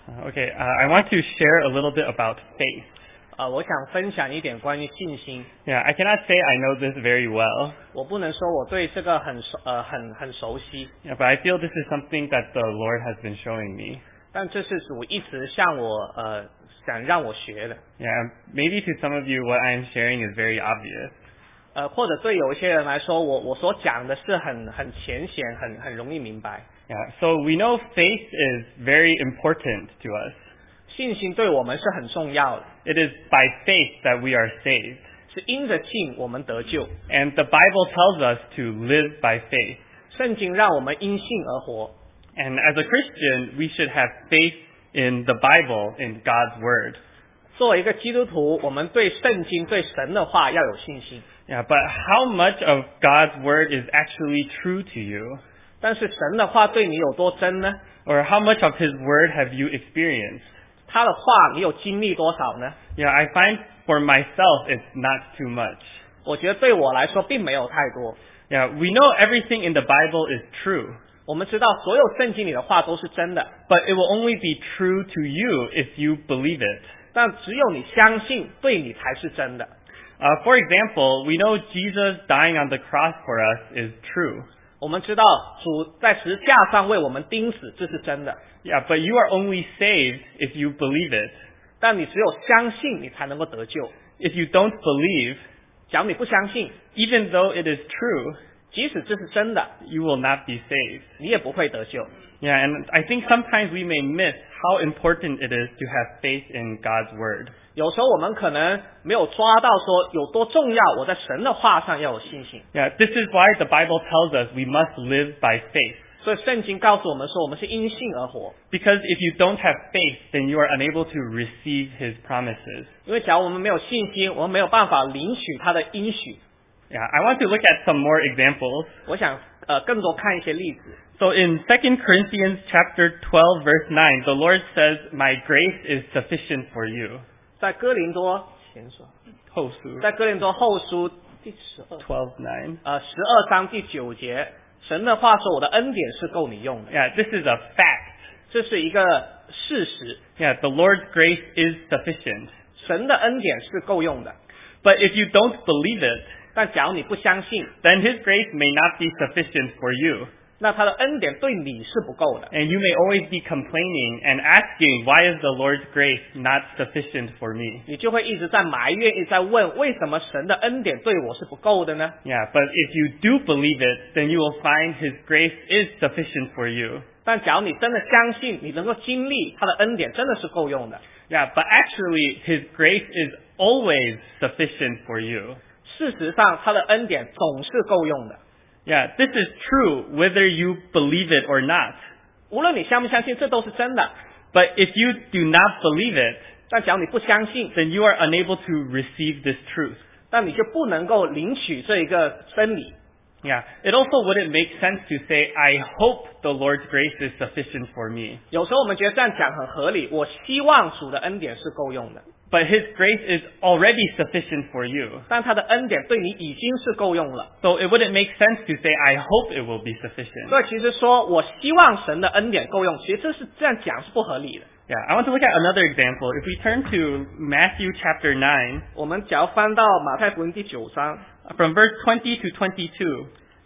Okay, I want to share a little bit about faith. 我想分享一点关于信心。 Yeah, I cannot say I know this very well. 我不能说我对这个很熟悉。 Yeah, but I feel this is something that the Lord has been showing me. 但这是主一直向我想让我学的。 Yeah, maybe to some of you what I am sharing is very obvious. 或者对有一些人来说，我所讲的是很浅显，很容易明白。 Yeah, so we know faith is very important to us. 信心对我们是很重要的。 It is by faith that we are saved. 是因着信我们得救。 And the Bible tells us to live by faith. 圣经让我们因信而活。 And as a Christian, we should have faith in the Bible, in God's Word. 作为一个基督徒，我们对圣经、对神的话要有信心。 Yeah, but how much of God's Word is actually true to you? 但是神的话对你有多真呢？ Or how much of His Word have you experienced? 他的话你有经历多少呢？ Yeah, I find for myself it's not too much. 我觉得对我来说并没有太多。 Yeah, we know everything in the Bible is true. 我们知道所有圣经里的话都是真的。 But it will only be true to you if you believe it. 但只有你相信，对你才是真的。 For example, we know Jesus dying on the cross for us is true. 我们知道主在十字架上为我们钉死，这是真的。 Yeah, but you are only saved if you believe it. 但你只有相信，你才能够得救。 If you don't believe, 假如你不相信， even though it is true, 即使这是真的， you will not be saved. 你也不会得救。 Yeah, and I think sometimes we may miss how important it is to have faith in God's Word. 有时候我们可能没有抓到说有多重要，我在神的话上要有信心。 Yeah, this is why the Bible tells us we must live by faith. 所以圣经告诉我们说，我们是因信而活。 Because if you don't have faith, then you are unable to receive His promises. 因为假如我们没有信心，我们没有办法领取他的应许。 Yeah, I want to look at some more examples. 我想更多看一些例子。 So in 2 Corinthians chapter 12 verse 9, the Lord says, "My grace is sufficient for you." 在哥林多前书， 后书在哥林多后书第 12:9. 12章第9节，神的话说：“我的恩典是够你用的。” Yeah, this is a fact. 这是一个事实。 Yeah, the Lord's grace is sufficient. 神的恩典是够用的。 But if you don't believe it, 但假如你不相信， then His grace may not be sufficient for you. 那他的恩典对你是不够的。 And you may always be complaining and asking, why is the Lord's grace not sufficient for me? 你就会一直在埋怨，一直在问，为什么神的恩典对我是不够的呢？ Yeah, but if you do believe it, then you will find His grace is sufficient for you. 但假如你真的相信，你能够经历他的恩典真的是够用的。 Yeah, but actually His grace is always sufficient for you. 事实上，他的恩典总是够用的。 Yeah, this is true whether you believe it or not. 无论你相不相信，这都是真的。 But if you do not believe it, 但假如你不相信， then you are unable to receive this truth. 那你就不能够领取这一个真理。 Yeah, it also wouldn't make sense to say, I hope the Lord's grace is sufficient for me. 有时候我们觉得这样讲很合理，我希望主的恩典是够用的。 But His grace is already sufficient for you. 但他的恩典对你已经是够用了。 So it wouldn't make sense to say, I hope it will be sufficient. 所以其实说我希望神的恩典够用，其实这样讲是不合理的。 Yeah, I want to look at another example. If we turn to Matthew chapter 9, 我们只要翻到马太福音第9章， from verse 20 to 22,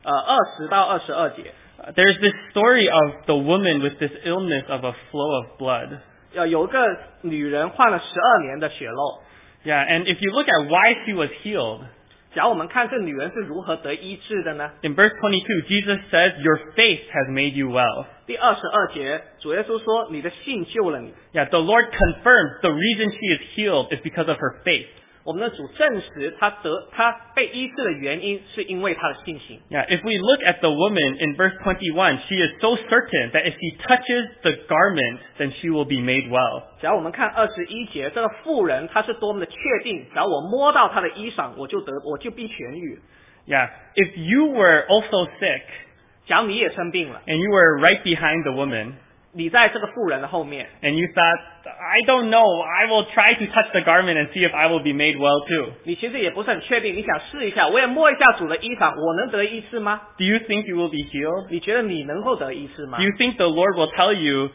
20到22节， there's this story of the woman with this illness of a flow of blood. 有个女人患了12年的血漏。 Yeah, and if you look at why she was healed, 假如我们看这女人是如何得医治的呢？ in verse 22, Jesus says, your faith has made you well. 第22节，主耶稣说：“你的信救了你。” Yeah, the Lord confirms the reason she is healed is because of her faith. 我们的主证实她被医治的原因是因为她的信心。 Yeah, if we look at the woman in verse 21, she is so certain that if she touches the garment, then she will be made well. 假如我们看21节，这个妇人她是多么的确定，只要我摸到她的衣裳，我就必痊愈。 Yeah, if you were also sick, 假如你也生病了， and you were right behind the woman, 你在这个妇人的后面， and you thought, I don't know, I will try to touch the garment and see if I will be made well too. 你其实也不是很确定，你想试一下，我也摸一下主的衣裳，我能得医治吗？ Do you think you will be healed? 你觉得你能够得医治吗 Do you think the Lord will tell you,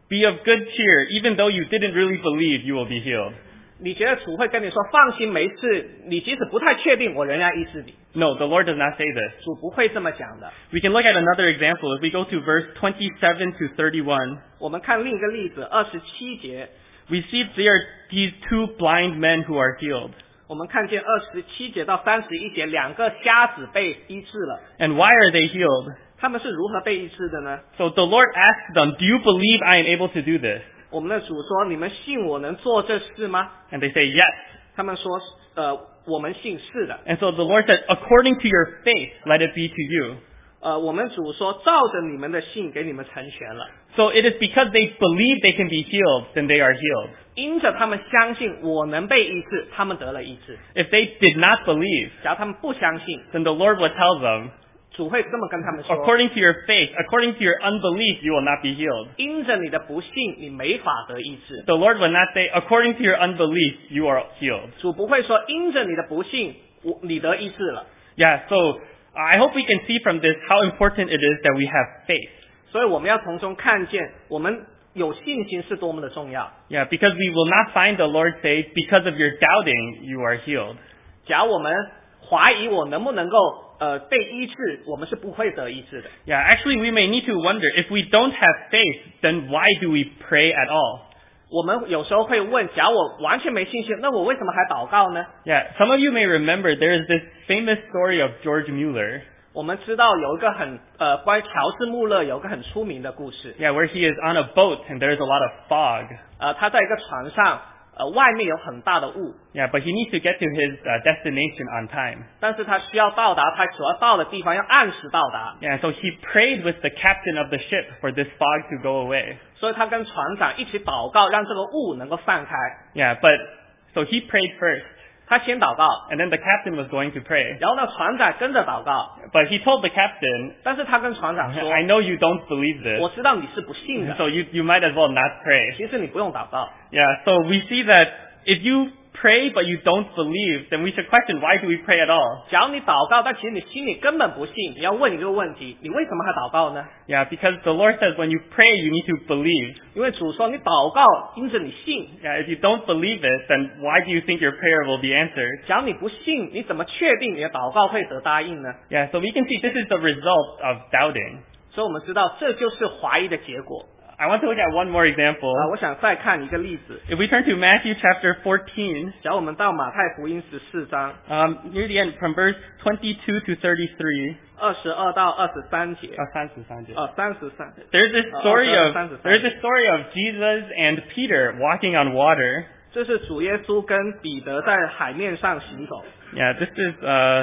Be of good cheer, even though you didn't really believe you will be healed. 你觉得主会跟你说放心没事，你即使不太确定，我仍然医治你。 No, the Lord does not say this. 主不会这么讲的。 We can look at another example if we go to verse 27 to 31. 我们看另一个例子，27节， We see there are these two blind men who are healed. 我们看见27节到31节，两个瞎子被医治了。 And why are they healed? 他们是如何被医治的呢？ So the Lord asks them, do you believe I am able to do this? 我们的主说：“你们信我能做这事吗 And they say, yes.？” 他们说：“我们信是的。 And so the Lord says, according to your faith, let it be to you. ” 我们主说：“照着你们的信给你们成全了。 So it is because they believe they can be healed, then they are healed. 因着他们相信我能被医治，他们得了医治。 If they did not believe, 假如他们不相信， then the Lord would tell them, 主会这么跟他们说： according to your faith, according to your unbelief, you will not be healed. 因着你的不信，你没法得医治。 The Lord will not say, according to your unbelief, you are healed. 主不会说因着你的不信，你得医治了。 Yeah, so I hope we can see from this how important it is that we have faith. 所以我们要从中看见，我们有信心是多么的重要。 Yeah, because we will not find the Lord say, because of your doubting, you are healed. 假如我们怀疑我能不能够被医治，我们是不会得医治的。 Yeah, actually we may need to wonder, if we don't have faith, then why do we pray at all? 我们有时候会问，假如我完全没信心，那我为什么还祷告呢？ Yeah, some of you may remember there is this famous story of George Mueller. 我们知道有一个关于乔治穆勒有一个很出名的故事。 Yeah, where he is on a boat and there's a lot of fog. 他在一个船上，外面有很大的雾， Yeah, but he needs to get to his destination on time. 但是他需要到达他所要到的地方，要按时到达。 Yeah, so he prayed with the captain of the ship for this fog to go away. 所以他跟船长一起祷告，让这个雾能够散开。 Yeah, but so he prayed first, 他先祷告， and then the captain was going to pray. 然后呢，船长跟着祷告， But he told the captain, 但是他跟船长说 I know you don't believe：“ 我 this, 知道你是不信的， so you might as well not pray. 其实你不用祷告。” Yeah, so we see that if you pray but you don't believe, then we should question, why do we pray at all? 假如你祷告，但其实你心里根本不信，你要问一个问题：你为什么还祷告呢？ Yeah, because the Lord says when you pray, you need to believe. 因为主说你祷告，因着你信。 Yeah, if you don't believe it, then why do you think your prayer will be answered? 假如你不信，你怎么确定你的祷告会得答应呢？ Yeah, so we can see this is the result of doubting. 所以我们知道这就是怀疑的结果。 I want to look at one more example. 我想再看一个例子。 If we turn to Matthew chapter 14, 假如我们到马太福音14章 near the end, from verse 22 to 33. 22到23节。 33。 There's this story of 33 there's this story of Jesus and Peter walking on water. 这是主耶稣跟彼得在海面上行走。 Yeah, this is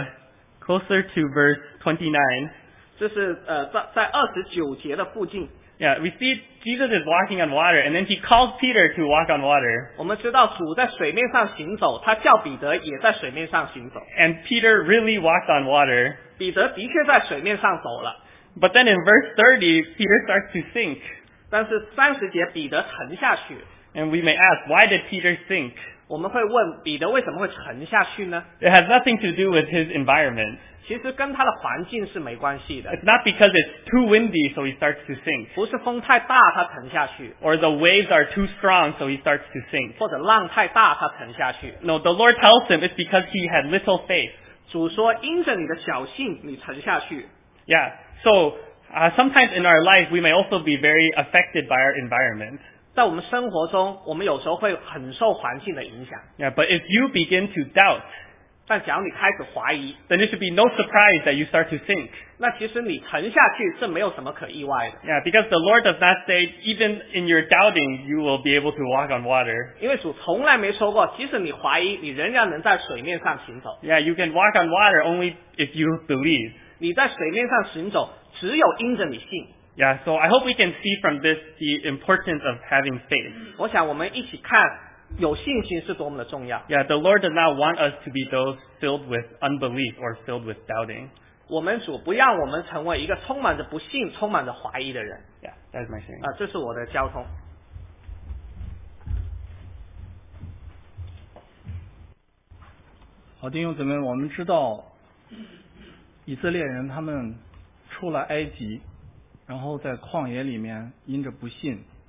closer to verse 29. 这是在29节的附近。 Yeah, we see Jesus is walking on water, and then he calls Peter to walk on water. 我们知道主在水面上行走，他叫彼得也在水面上行走。 And Peter really walked on water. 彼得的确在水面上走了， But then in verse 30, Peter starts to sink. 但是30节彼得沉下去。 And we may ask, why did Peter sink? 我们会问彼得为什么会沉下去呢？ It has nothing to do with his environment. 其实跟他的环境是没关系的， It's not because it's too windy, so he starts to sink. 不是风太大他沉下去， Or the waves are too strong, so he starts to sink. 或者浪太大他沉下去。 No, the Lord tells him it's because he had little faith. 主说因着你的小信你沉下去。 Yeah, so sometimes in our life we may also be very affected by our environment. 在我们生活中，我们有时候会很受环境的影响。 Yeah, but if you begin to doubt, 但假如你开始怀疑， then it should be no surprise that you start to sink. 那其实你沉下去，这没有什么可意外的。 Yeah, because the Lord does not say, even in your doubting, you will be able to walk on water. 因为主从来没说过，即使你怀疑，你仍然能在水面上行走。 Yeah, you can walk on water only if you believe. 你在水面上行走，只有因着你信。 Yeah, so I hope we can see from this the importance of having faith. 我想我们一起看，有信心是多么的重要。 Yeah, the Lord does not want us to be those filled with unbelief or filled with doubting. 我们主不让我们成为一个充满着不信、充满着怀疑的人。 Yeah, that's my sharing. 这是我的交通。 好，弟兄姊妹，我们知道以色列人他们出了埃及，然后在旷野里面因着不信，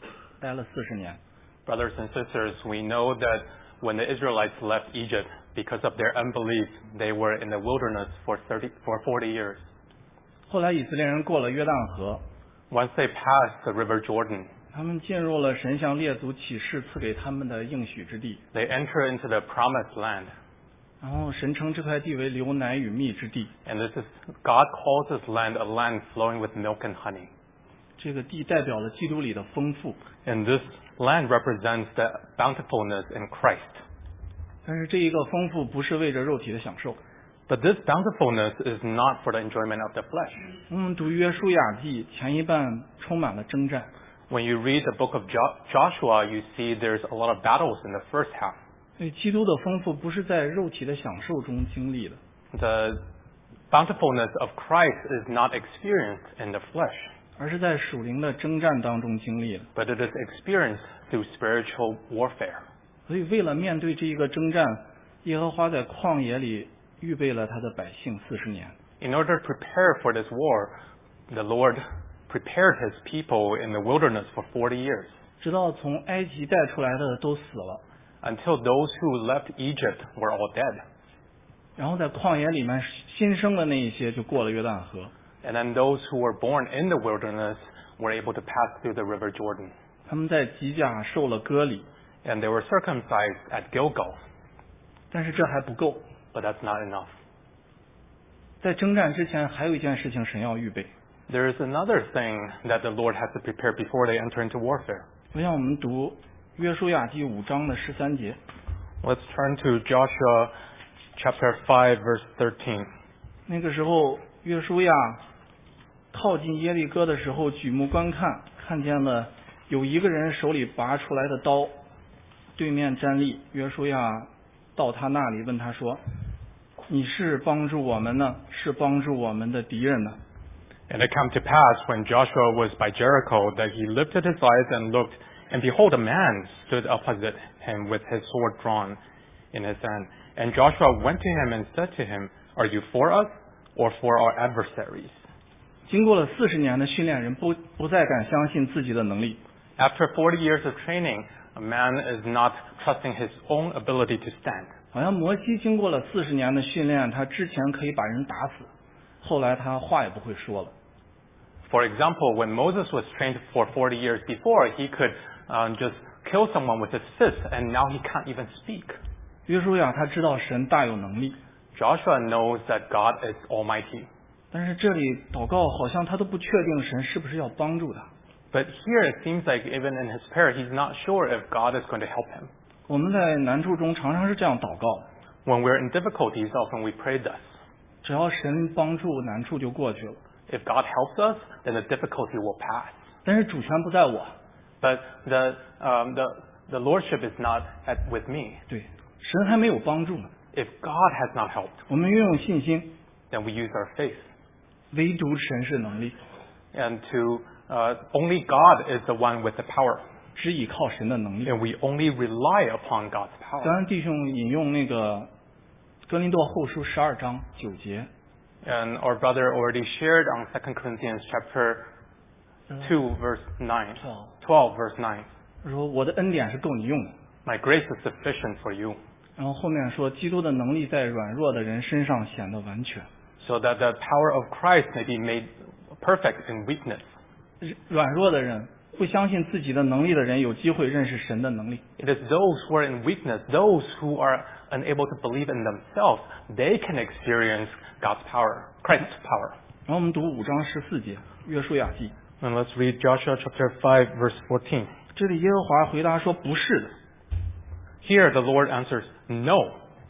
待了40年。 Brothers and sisters, we know that when the Israelites left Egypt, because of their unbelief, they were in the wilderness for 40 years. 后来以色列人过了约旦河， Once they passed the river Jordan, 他们进入了神向列祖起示赐给他们的应许之地， they enter into the promised land. 然后神称这块地为流奶与蜜之地。 And God calls this land a land flowing with milk and honey. 这个地代表了基督里的丰富， And this land represents the bountifulness in Christ. 但是这一个丰富不是为着肉体的享受。 But this bountifulness is not for the enjoyment of the flesh. 我们读约书亚记前一半充满了征战， When you read the book of Joshua, you see there's a lot of battles in the first half. 所以基督的丰富不是在肉体的享受中经历的， The bountifulness of Christ is not experienced in the flesh, 而是在属灵的征战当中经历的。 but it is experienced through spiritual warfare. 所以为了面对这一个征战，耶和华在旷野里预备了他的百姓40年。 In order to prepare for this war, the Lord prepared his people in the wilderness for 40 years, 直到从埃及带出来的都死了， until those who left Egypt were all dead. 然后在旷野里面新生的那一些就过了约旦河， And then those who were born in the wilderness were able to pass through the river Jordan. 他们在吉甲受了割礼， And they were circumcised at Gilgal. 但是这还不够， But that's not enough. 在征战之前还有一件事情神要预备。 There is another thing that the Lord has to prepare before they enter into warfare. 我想我们读约书亚记5章的13节， Let's turn to Joshua chapter 5, verse 13. 那个时候约书亚靠近耶利哥的时候，举目观看，看见了有一个人手里拔出来的刀，对面站立。约书亚到他那里问他说：“你是帮助我们呢，是帮助我们的敌人呢？” And it came to pass when Joshua was by Jericho that he lifted his eyes and looked, and behold, a man stood opposite him with his sword drawn in his hand. And Joshua went to him and said to him, Are you for us or for our adversaries? 经过了40年的训练，人不再敢相信自己的能力。 After 40 years of training, a man is not trusting his own ability to stand. 好像摩西经过了40年的训练，他之前可以把人打死，后来他话也不会说了。 For example, when Moses was trained for 40 years before, he could just kill someone with his fist, and now he can't even speak. 约书亚他知道神大有能力， Joshua knows that God is almighty. 但是这里祷告好像他都不确定神是不是要帮助他。 But here it seems like even in his prayer, he's not sure if God is going to help him. 我们在难处中常常是这样祷告， When we're in difficulties, often we pray thus. 只要神帮助，难处就过去了。 If God helps us, then the difficulty will pass. 但是主权不在我， But the lordship is not with me. 对，神还没有帮助呢。 If God has not helped, 我们运用信心， then we use our faith. 唯独神是能力， And only God is the one with the power. 只倚靠神的能力。 And we only rely upon God's 刚 power. 刚弟兄引用那个哥林多后书12章9节， And our brother already shared on 2 Corinthians chapter 2, verse 9. 12, verse 9. 他说我的恩典是够你用的。 My grace is sufficient for you, 然后后面说，基督的能力在软弱的人身上显得完全。 so that the power of Christ may be made perfect in weakness. 软弱的人，不相信自己的能力的人，有机会认识神的能力。 It is those who are in weakness, those who are unable to believe in themselves, they can experience God's power, Christ's power. 然后我们读5章14节，约书亚记。 And let's read Joshua chapter 5, verse 14. 这里耶和华回答说：“不是的。” Here the Lord answers, No.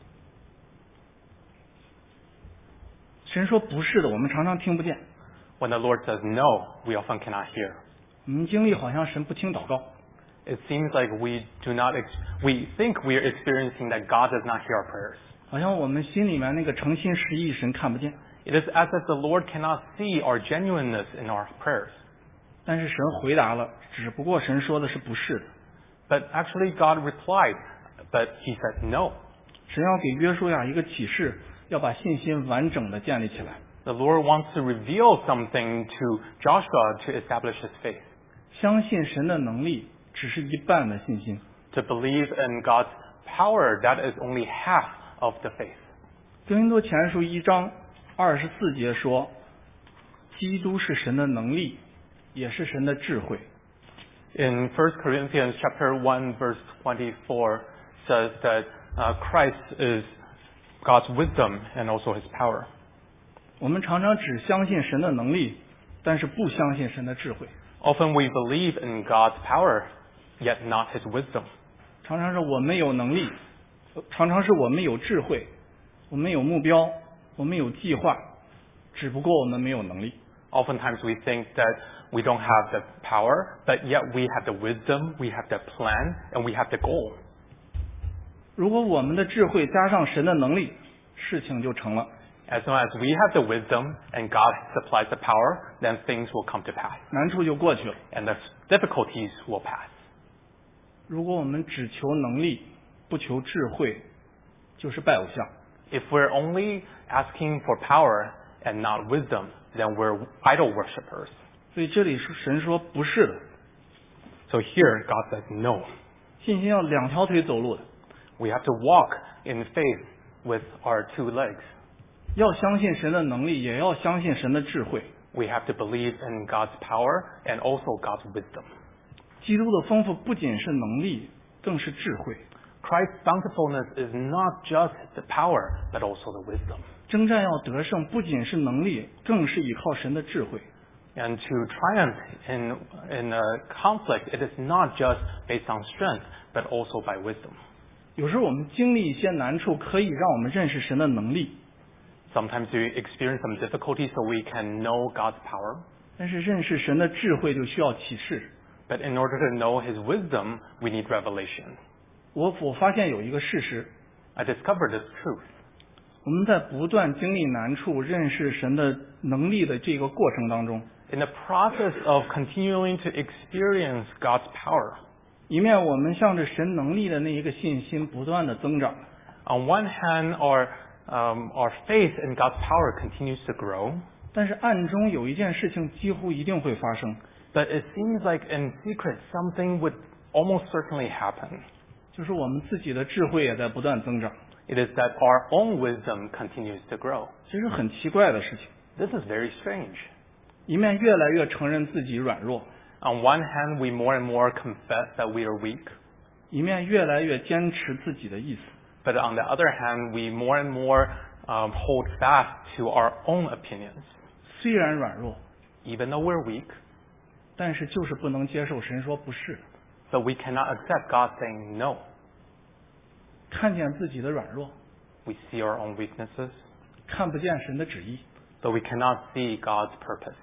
神说不是的，我们常常听不见。 When the Lord says no, we often cannot hear. 我们经历好像神不听祷告， It seems like we think we are experiencing that God does not hear our prayers. 好像我们心里面那个诚心实意神看不见。 It is as if the Lord cannot see our genuineness in our prayers. 但是神回答了，只不过神说的是不是的。 But actually God replied, but he said no. 神要给约书亚一个启示，要把信心完整的建立起来。 The Lord wants to reveal something to Joshua to establish his faith. 相信神的能力， 只是一半的信心。 To believe in God's power, that is only half of the faith. 哥林多前书1章24节说，基督是神的能力，也是神的智慧。 In 1 Corinthians chapter 1 verse 24 says that Christ is God's wisdom and also His power. 我们常常只相信神的能力，但是不相信神的智慧。 Often we believe in God's power, yet not His wisdom. 常常是我们有能力，常常是我们有智慧，我们有目标，我们有计划，只不过我们没有能力。 Oftentimes we think that we don't have the power, but yet we have the wisdom, we have the plan, and we have the goal. 如果我们的智慧加上神的能力，事情就成了。 As long as we have the wisdom and God supplies the power, then things will come to pass. 难处就过去了。 And the difficulties will pass. 如果我们只求能力，不求智慧，就是拜偶像。 If we're only asking for power and not wisdom, then we're idol worshippers. 所以这里是神说不是的， So here God says no. 信心要两条腿走路的， We have to walk in faith with our two legs. 要相信神的能力，也要相信神的智慧。 We have to believe in God's power and also God's wisdom. 基督的丰富不仅是能力，更是智慧。 Christ's bountifulness is not just the power, but also the wisdom. 征战要得胜，不仅是能力，更是依靠神的智慧。 And to triumph in a conflict, it is not just based on strength, but also by wisdom. 有时候我们经历一些难处，可以让我们认识神的能力， Sometimes we experience some difficulty so we can know God's power. 但是认识神的智慧就需要启示。 But in order to know His wisdom, we need revelation. 我发现有一个事实， I discovered this truth. 我们在不断经历难处、认识神的能力的这个过程当中， In the process of continuing to experience God's power, 一面我们向着神能力的那一个信心不断的增长， on one hand, our faith in God's power continues to grow, 但是暗中有一件事情几乎一定会发生， but it seems like in secret something would almost certainly happen. 就是我们自己的智慧也在不断增长。 It is that our own wisdom continues to grow. 其实很奇怪的事情， This is very strange. 一面越来越承认自己软弱， On one hand, we more and more confess that we are weak, 一面越来越坚持自己的意思。 but on the other hand, we more and more hold fast to our own opinions. 虽然软弱， Even though we're weak, 但是就是不能接受神说不是， but we cannot accept God saying no. 看见自己的软弱， We see our own weaknesses, 看不见神的旨意。 but we cannot see God's purpose.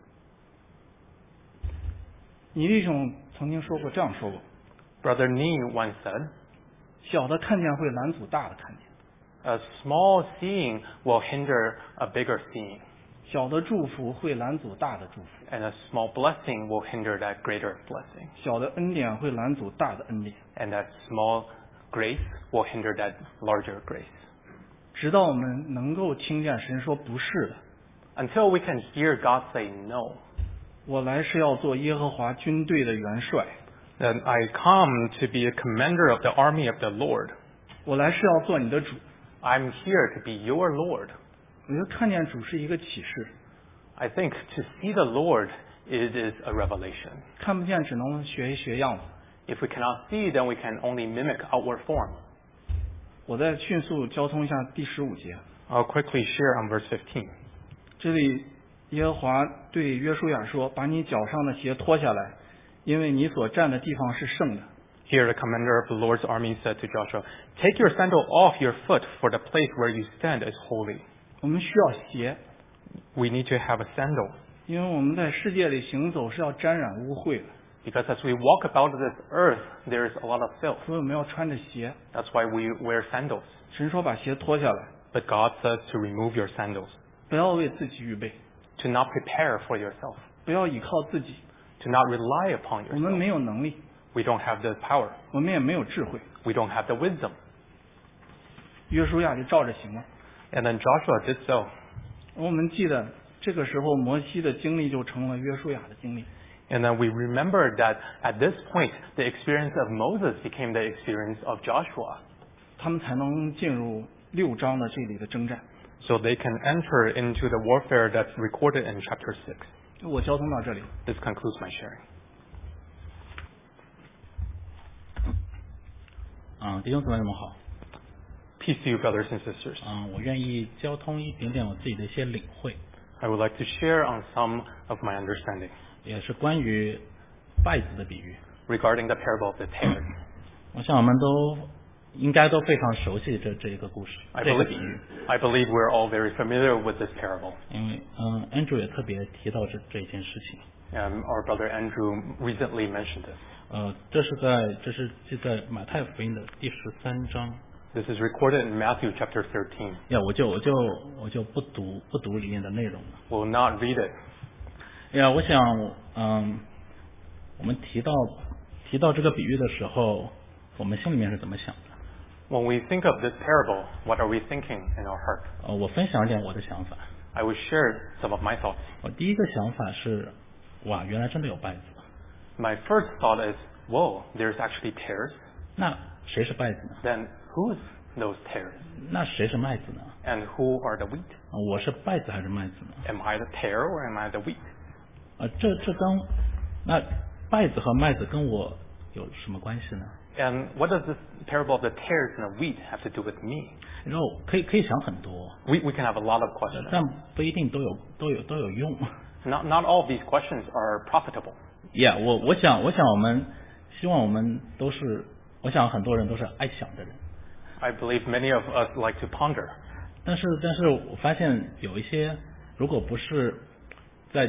倪弟兄曾经说过这样说过： Brother Nee once said, 小的看见会拦阻大的看见， a small seeing will hinder a bigger seeing, 小的祝福会拦阻大的祝福， and a small blessing will hinder that greater blessing, 小的恩典会拦阻大的恩典， and that small grace will hinder that larger grace. 直到我们能够听见神说不是的。 Until we can hear God say no, 我来是要做耶和华军队的元帅， then I come to be a commander of the army of the Lord. 我来是要做你的主。 I'm here to be your Lord. 我觉得看见主是一个启示， I think to see the Lord, it is a revelation. 看不见只能学一学样子。 If we cannot see, then we can only mimic outward form. 我再迅速交通一下第15节， I'll quickly share on verse 15. 这里耶和华对约书亚说：“把你脚上的鞋脱下来，因为你所站的地方是圣的。” Here the commander of the Lord's army said to Joshua, "Take your sandal off your foot, for the place where you stand is holy." 我们需要鞋， We need to have a sandal, 因为我们在世界里行走是要沾染污秽的， because as we walk about this earth, there is a lot of filth. 所以我们要穿着鞋。 That's why we wear sandals. 神说把鞋脱下来， But God says to remove your sandals, 不要为自己预备， to not prepare for yourself, 不要依靠自己。 to not rely upon 我们 yourself. 没有能力， We don't have the power. 我们也没有智慧。 We don't have the wisdom. 约书亚就照着行了。 And then Joshua did so. 我们记得这个时候摩西的经历就成了约书亚的经历。 And then we remember that at this point, the experience of Moses became the experience of Joshua. 他们才能进入6章的这里的征战。 So they can enter into the warfare that's recorded in chapter 6. 我交通到这里。 This concludes my sharing. 弟兄姊妹们好。 Peace to you, brothers and sisters. 我愿意交通一点点我自己的一些领会， I would like to share on some of my understanding 也是关于稗子的比喻。 regarding the parable of the tare. 我想我们都应该都非常熟悉这一个故事， I 这个比喻， believe we're all very familiar with this parable. 因为Andrew 也特别提到这件事情。 Our brother Andrew recently mentioned this. 这是记在马太福音的第13章。 This is recorded in Matthew chapter 13. 我就不读里面的内容了。 We'll not read it. 我想我们提到这个比喻的时候，我们心里面是怎么想的？ When we think of this parable, what are we thinking in our heart? 我分享一点我的想法。 I will share some of my thoughts. 我第一个想法是，哇，原来真的有稗子。 My first thought is, whoa, there's actually tares. 那谁是稗子呢？ Then who's those tares? 那谁是麦子呢？ And who are the wheat? 我是稗子还是麦子呢？ Am I the tare or am I the wheat? 这跟那稗子和麦子跟我有什么关系呢？ And what does this parable of the tares and the wheat have to do with me? 然后可以想很多， We can have a lot of questions. 但不一定都有用。 Not all of these questions are profitable. 我想我们希望我们都是，我想很多人都是爱想的人。 I believe many of us like to ponder. 但是我发现有一些，如果不是在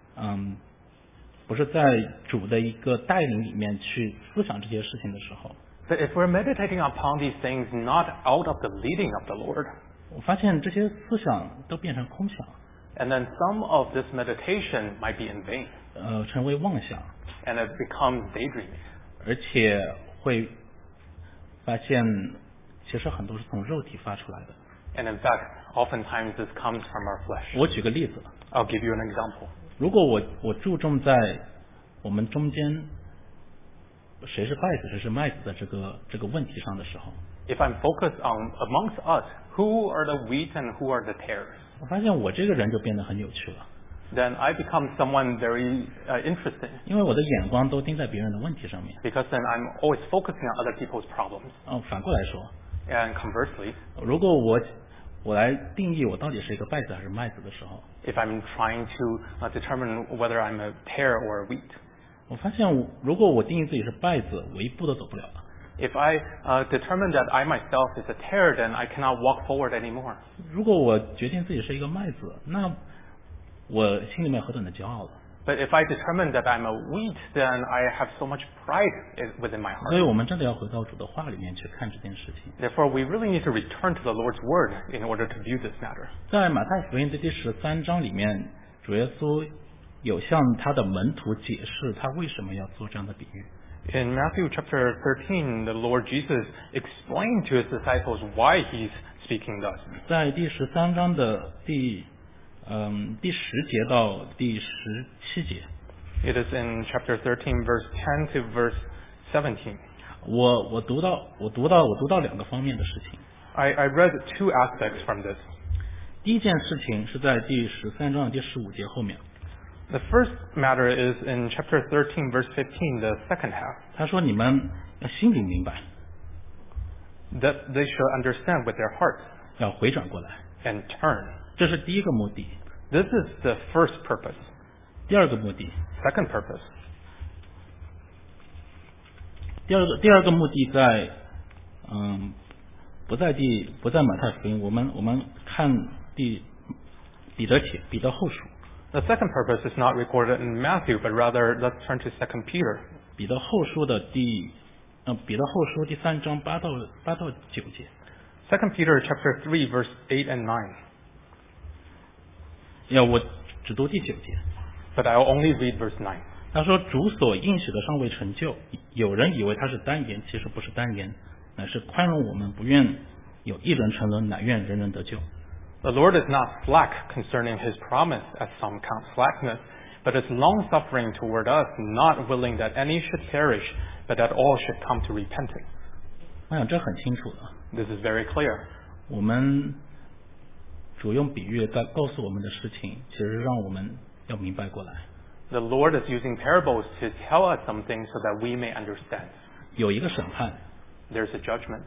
主的一个带领里面去思想这些事情的时候， But if we're meditating upon these things not out of the leading of the Lord, 我发现这些思想都变成空想， and then some of this meditation might be in vain, 成为妄想， and it becomes daydreaming. 而且会发现其实很多是从肉体发出来的。 And in fact, oftentimes this comes from our flesh. 我举个例子， I'll give you an example. 如果我注重在我们中间谁是稗子谁是麦子的这个问题上的时候， If I'm focused on amongst us, who are the wheat and who are the tares, 我发现我这个人就变得很有趣了， then I become someone very interesting, 因为我的眼光都盯在别人的问题上面。 because then I'm always focusing on other people's problems. 反过来说， And conversely, 如果我来定义我到底是一个稗子还是麦子的时候， if I'm trying to determine whether I'm a tare or a wheat, 我发现如果我定义自己是稗子，我一步都走不了了。 if I determine that I myself is a tare, then I cannot walk forward anymore. 如果我决定自己是一个麦子，那我心里面何等的骄傲了。 But if I determine that I'm a wheat, then I have so much pride within my 所以 heart. 我们真的要回到主的话里面去看这件事情。 Therefore, we really need to return to the Lord's word in order to view this matter. 在马太福音的第13章里面，主耶稣有向他的门徒解释他为什么要做这样的比喻。 In Matthew chapter 13, the Lord Jesus explained to his disciples why he's speaking thus. 在第13章的第10节到第17节， It is in chapter 13, verse 10 to verse 17. 我读到两个方面的事情。 I read two aspects from this. 第一件事情是在第13章的第15节后面， The first matter is in chapter 13, verse 15, the second half, 他说你们要心里明白， that they should understand with their hearts 要回转过来， and turn. 这是第一个目的。 This is the first purpose. 第二个目的， Second purpose. 第二个目的在不在马太福音，我们看彼得后书。 The second purpose is not recorded in Matthew, but rather let's turn to 2 Peter. 彼得后书第3章8到9节。 2 Peter chapter 3, verse 8 and 9. 我只读第9节。 But I'll only read verse 9. 他说：“主所应许的尚未成就，有人以为他是单言，其实不是单言，乃是宽容我们，不愿有一人沉沦，乃愿人人得救。” The Lord is not slack concerning his promise, as some count slackness, but is long-suffering toward us, not willing that any should perish, but that all should come to repentance. 我想这很清楚的。 This is very clear. 我们主用比喻在告诉我们的事情，其实让我们要明白过来。 The Lord is using parables to tell us something so that we may understand. 有一个审判， There's a judgment.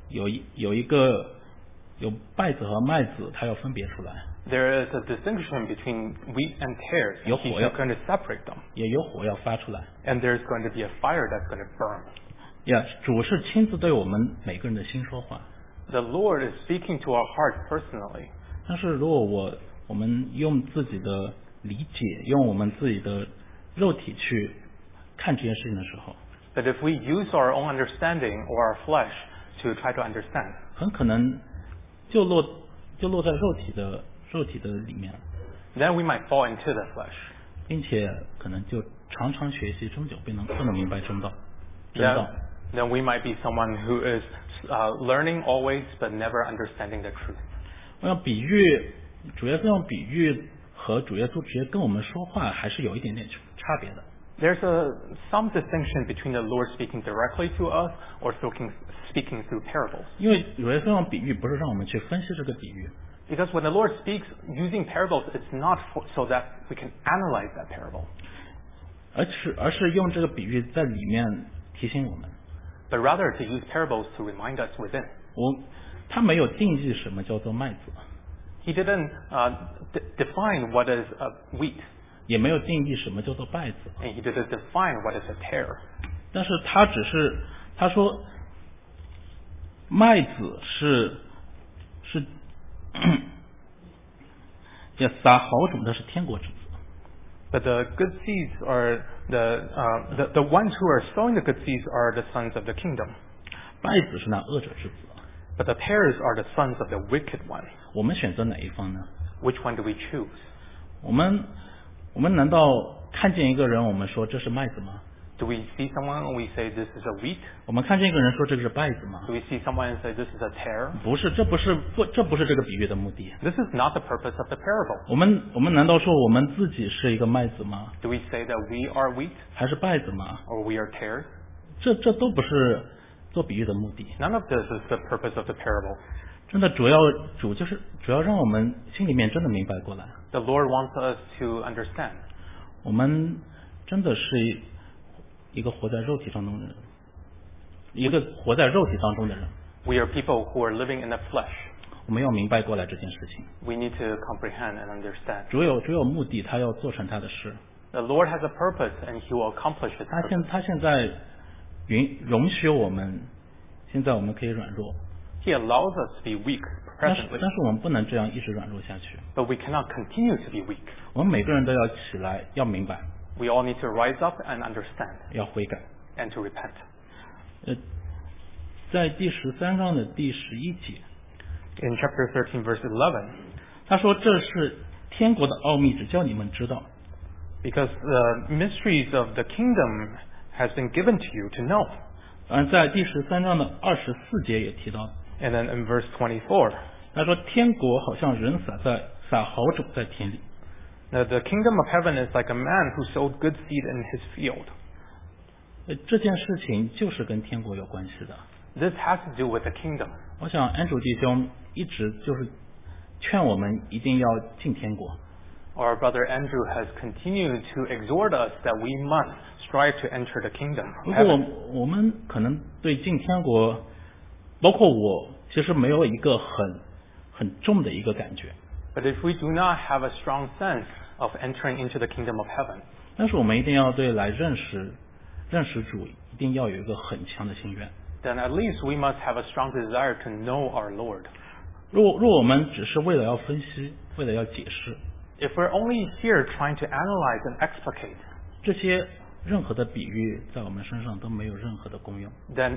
有稗子和麦子，它要分别出来， There is a distinction between wheat and tares. And He's not going to separate them. 也有火要发出来。 And there's going to be a fire that's going to burn. 主是亲自对我们每个人的心说话。 The Lord is speaking to our hearts personally. 但是如果我们用自己的理解，用我们自己的肉体去看这件事情的时候， But if we use our own understanding or our flesh to try to understand, 很可能就落在肉体的里面了， then we might fall into the flesh. 并且可能就常常学习，终究不能明白真道。 Then we might be someone who is learning always but never understanding the truth. 我想比喻，主耶稣用比喻和主耶稣直接跟我们说话，还是有一点点差别的。 There's some distinction between the Lord speaking directly to us or speaking through parables. 因为主耶稣用比喻不是让我们去分析这个比喻， Because when the Lord speaks using parables, it's not so that we can analyze that parable, 而是用这个比喻在里面提醒我们。 but rather to use parables to remind us within. 他没有定义什么叫做麦子， He didn't define what is wheat, 也没有定义什么叫做稗子， and he didn't define what is a tare. 但是他说麦子是也撒好种的是天国之子。 But the good seeds are the ones who are sowing the good seeds are the sons of the kingdom. 稗子是那恶者之子。 But the tares are the sons of the wicked one. 我们选择哪一方呢？ Which one do we choose? 我们难道看见一个人，我们说这是麦子吗？ Do we see someone and we say this is a wheat? 我们看见一个人说这个是稗子吗？ Do we see someone and say this is a tare? 不是，这不是这个比喻的目的。 This is not the purpose of the parable. 我们难道说我们自己是一个麦子吗？ Do we say that we are wheat 还是稗子吗？ or we are tares? 这都不是做比喻的目的。 None of this is the purpose of the parable. 真的主要让我们心里面真的明白过来， The Lord wants us to understand. 我们真的是一个活在肉体当中的人，一个活在肉体当中的人。 We are people who are living in the flesh. 我们要明白过来这件事情。 We need to comprehend and understand. 主有目的，他要做成他的事。 The Lord has a purpose and He will accomplish His 他 purpose. 现在容许我们，现在我们可以软弱， He allows us to be weak 但是 presently, 我们不能这样一直软弱下去。 but we cannot continue to be weak. 我们每个人都要起来，要明白， We all need to rise up and understand 要悔改。 and to repent. 在第13章的第11节， In chapter 13, verse 11, 他说这是天国的奥秘，只叫你们知道。 because the mysteries of the kingdom has been given to you to know. 在第13章的24节也提到， And then in verse 24, 他说天国好像人撒好种在田里。 now the kingdom of heaven is like a man who sowed good seed in his field. 这件事情就是跟天国有关系的。 This has to do with the kingdom. 我想安主弟兄一直就是劝我们一定要进天国。 Our brother Andrew has continued to exhort us that we must strive to enter the kingdom of 如果 heaven. 我们可能对进天国，包括我，其实没有一个很重的一个感觉。 But if we do not have a strong sense of entering into the kingdom of heaven, 但是我们一定要对来认识主，一定要有一个很强的心愿。 then at least we must have a strong desire to know our Lord. 若我们只是为了要分析，为了要解释， If we're only here trying to analyze and explicate, 这些任何的比喻在我们身上都没有任何的功用。 then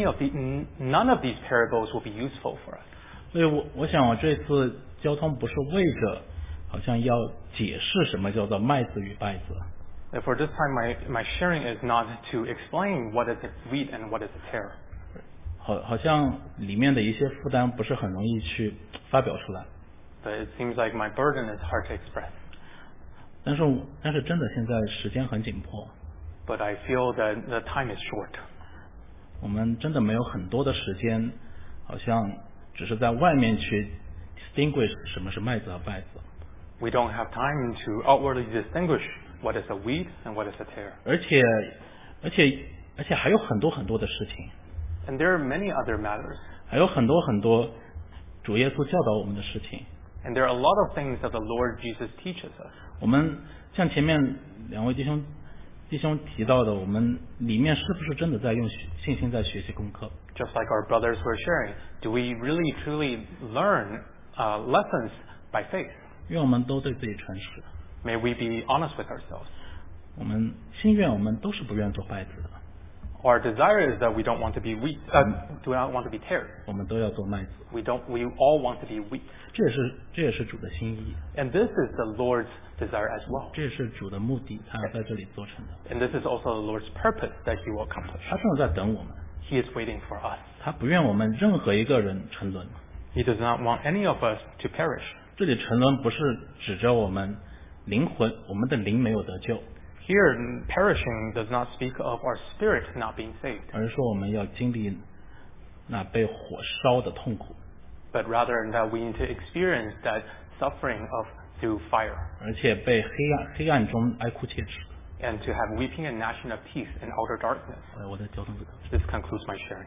none of these parables will be useful for us. 所以我想我这次交通不是为着好像要解释什么叫做麦子与稗子， Therefore, this time my sharing is not to explain what is a wheat and what is a tare. 好像里面的一些负担不是很容易去发表出来。 But it seems like my burden is hard to express. 但是真的现在时间很紧迫。 But I feel that the time is short. 我们真的没有很多的时间，好像只是在外面去 distinguish 什么是麦子和稗子。 We don't have time to outwardly distinguish what is a wheat and what is a tare. 而且还有很多的事情。 And there are many other matters. 还有很多主耶稣教导我们的事情。 And there are a lot of things that the Lord Jesus teaches us. 我们像前面两位弟兄提到的，我们里面是不是真的在用信心在学习功课？ Just like our brothers were sharing, do we really truly learn lessons by faith? 愿我们都对自己诚实。 May we be honest with ourselves. 我们心愿我们都是不愿做稗子的。 Our desire is that we don't want to be wheat, do not want to be tares. 我们都要做麦子。 We all want to be wheat. 这也是主的心意。 And this is the Lord's desire as well. 这也是主的目的，他要在这里做成的。 And this is also the Lord's purpose that He will accomplish. 他正在等我们， He is waiting for us. 他不愿我们任何一个人沉沦。 He does not want any of us to perish. 这里沉沦不是指着我们灵魂，我们的灵没有得救， Here, perishing does not speak of our spirit not being saved, 而是说我们要经历那被火烧的痛苦， but rather that we need to experience that suffering of through fire, 而且被黑暗中哀哭切齿。 and to have weeping and gnashing of teeth in outer darkness. 我的交通指导。 This concludes my sharing.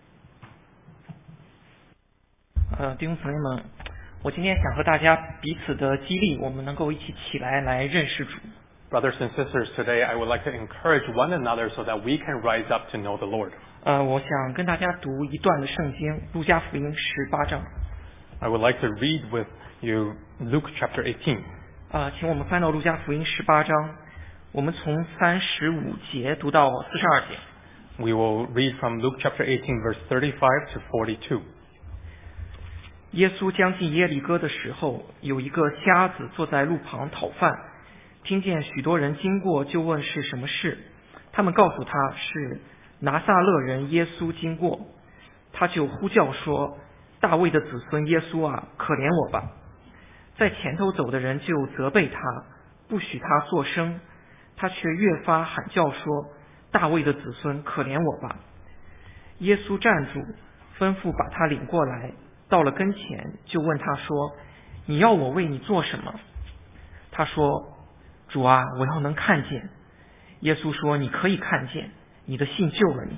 弟兄姊妹们，我今天想和大家彼此的激励，我们能够一起起来认识主。 Brothers and sisters, today I would like to encourage one another so that we can rise up to know the Lord. 我想跟大家读一段的圣经，路加福音18章。 I would like to read with you Luke chapter 18. 请我们翻到路加福音18章，我们从35节读到42节。 We will read from Luke chapter 18 verse 35 to 42. 耶稣将近耶利哥的时候，有一个瞎子坐在路旁讨饭，听见许多人经过，就问是什么事。他们告诉他是拿撒勒人耶稣经过，他就呼叫说：大卫的子孙耶稣啊，可怜我吧！在前头走的人就责备他，不许他作声，他却越发喊叫说：大卫的子孙，可怜我吧！耶稣站住，吩咐把他领过来，到了跟前，就问他说：你要我为你做什么？他说：主啊，我要能看见。耶稣说：你可以看见，你的信救了你。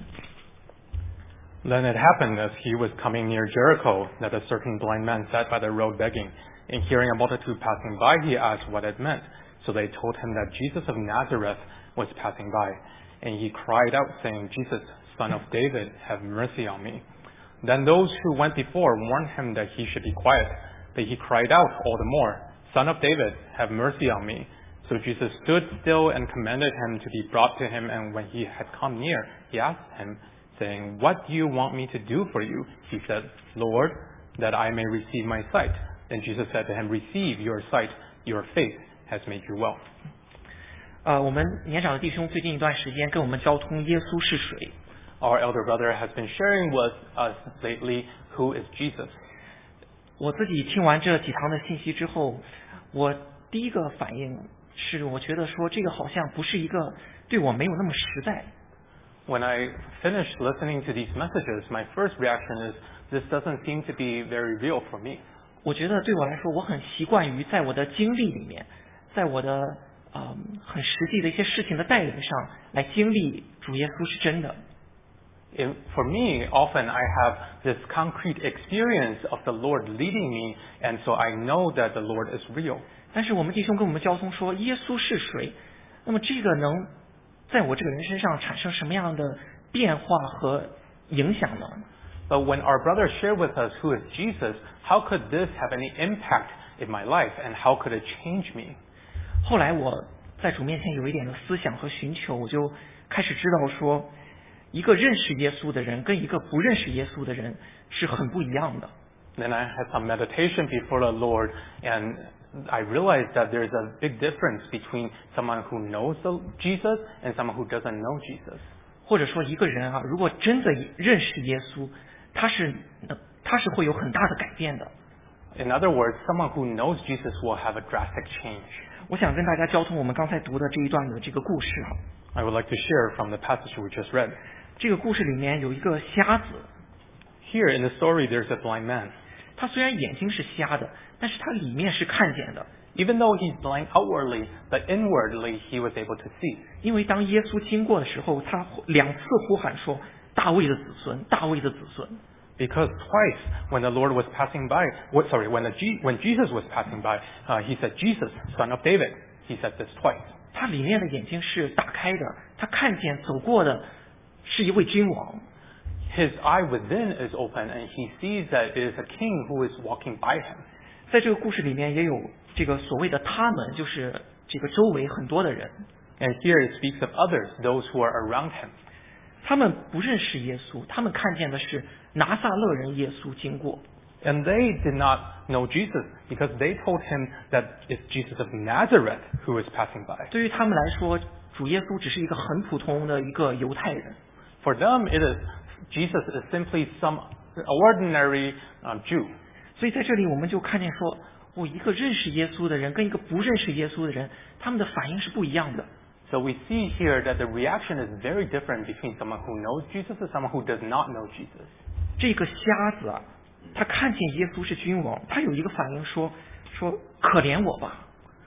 Then it happened as he was coming near Jericho that a certain blind man sat by the road begging. And hearing a multitude passing by, he asked what it meant. So they told him that Jesus of Nazareth was passing by. And he cried out, saying, Jesus, Son of David, have mercy on me. Then those who went before warned him that he should be quiet. But he cried out all the more, Son of David, have mercy on me. So Jesus stood still and commanded him to be brought to him. And when he had come near, he asked him, saying, What do you want me to do for you? He said, Lord, that I may receive my sight. Then Jesus said to him, Receive your sight. Your faith has made you well. 我们年长的弟兄最近一段时间跟我们交通耶稣是谁。 Our elder brother has been sharing with us lately who is Jesus. 我自己听完这几堂的信息之后，我第一个反应是，我觉得说这个好像不是一个对我没有那么实在。 When I finished listening to these messages, my first reaction is, this doesn't seem to be very real for me. 我觉得对我来说，我很习惯于在我的经历里面，在我的很实际的一些事情的带领上来经历主耶稣是真的。 For me, often I have this concrete experience of the Lord leading me, and so I know that the Lord is real. 但是我们弟兄跟我们交通说耶稣是谁，那么这个能在我这个人身上产生什么样的变化和影响呢？ But when our brother shared with us who is Jesus, how could this have any impact in my life, and how could it change me? 后来我在主面前有一点的思想和寻求，我就开始知道说，一个认识耶稣的人跟一个不认识耶稣的人是很不一样的。 Then I had some meditation before the Lord, and I realized that there's a big difference between someone who knows Jesus and someone who doesn't know Jesus. 或者说一个人啊，如果真的认识耶稣，他是会有很大的改变的。 In other words, someone who knows Jesus will have a drastic change. 我想跟大家交通我们刚才读的这一段的这个故事啊。 I would like to share from the passage we just read. 这个故事里面有一个瞎子， Here in the story, there's a blind man. 他虽然眼睛是瞎的，但是他里面是看见的。 Even though he's blind outwardly, but inwardly he was able to see. 因为当耶稣经过的时候，他2次呼喊说：“大卫的子孙，大卫的子孙。” Because twice, when the Lord was passing by, when Jesus was passing by, he said, "Jesus, son of David." He said this twice. 他里面的眼睛是打开的，他看见走过的是一位君王。 His eye within is open, and he sees that it is a king who is walking by him. 在这个故事里面也有这个所谓的他们，就是这个周围很多的人， And here it speaks of others, those who are around him. 他们不认识耶稣，他们看见的是拿撒勒人耶稣经过。 And they did not know Jesus because they told him that it's Jesus of Nazareth who is passing by. 对于他们来说，主耶稣只是一个很普通的一个犹太人。 For them, Jesus is simply some ordinary Jew. 所以在这里我们就看见说，一个认识耶稣的人跟一个不认识耶稣的人，他们的反应是不一样的。 So we see here that the reaction is very different between someone who knows Jesus and someone who does not know Jesus. 这个瞎子啊，他看见耶稣是君王，他有一个反应说可怜我吧。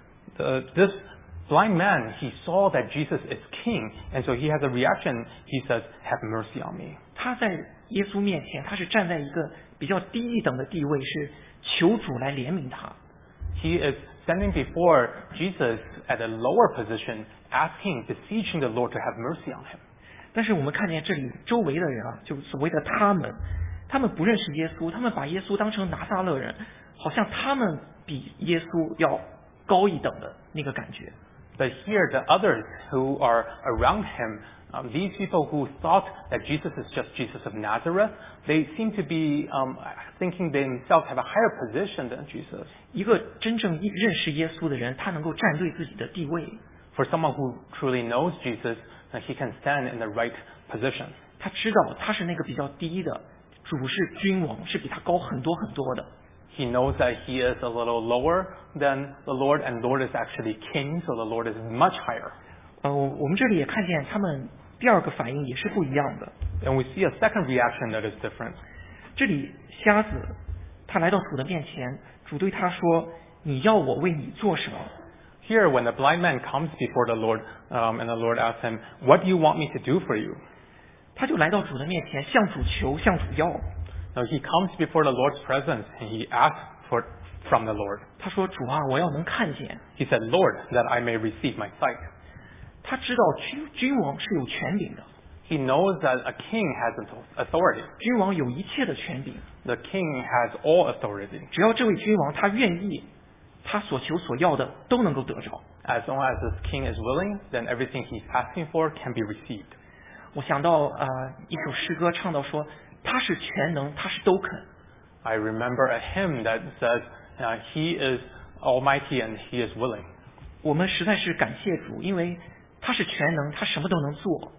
This blind man, he saw that Jesus is king, and so he has a reaction. He says, "Have mercy on me." 他在耶稣面前，他是站在一个比较低一等的地位，是求主来怜悯他。 He is standing before Jesus at a lower position, asking, beseeching the Lord to have mercy on him. 但是我们看见这里周围的人啊，就所谓的他们不认识耶稣，他们把耶稣当成拿撒勒人，好像他们比耶稣要高一等的那个感觉。 But here, the others who are around him, these people who thought that Jesus is just Jesus of Nazareth, they seem to be thinking they themselves have a higher position than Jesus. 一个真正认识耶稣的人，他能够站对自己的地位。 For someone who truly knows Jesus, he can stand in the right position. 他知道他是那个比较低的，主是君王，是比他高很多很多的。 He knows that he is a little lower than the Lord, and Lord is actually king, so the Lord is much higher. 我们这里也看见他们第二个反应也是不一样的。 And we see a second reaction that is different. 这里瞎子他来到主的面前，主对他说：“你要我为你做什么？” Here, when the blind man comes before the Lord, and the Lord asks him, "What do you want me to do for you?" 他就来到主的面前，向主求，向主要。 Now he comes before the Lord's presence and he asks from the Lord. 他说：“主啊，我要能看见。” He said, "Lord, that I may receive my sight." 他知道君王是有权柄的， He knows that a king has authority. 君王有一切的权柄。 The king has all authority. 只要这位君王他愿意，他所求所要的都能够得着。 As long as this king is willing, then everything he's asking for can be received. 我想到一首诗歌唱到说，他是全能，他是都肯。 I remember a hymn that says, "He is almighty and he is willing." 我们实在是感谢主，因为他是全能，他什么都能做。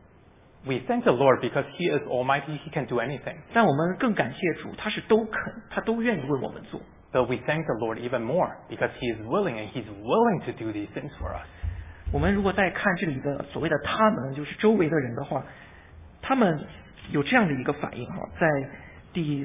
We thank the Lord because he is almighty, he can do anything. 但我们更感谢主，他是都肯，他都愿意为我们做。 But we thank the Lord even more because he is willing and he's willing to do these things for us. 我们如果再看这里的所谓的他们，就是周围的人的话，他们有这样的一个反应哈，在第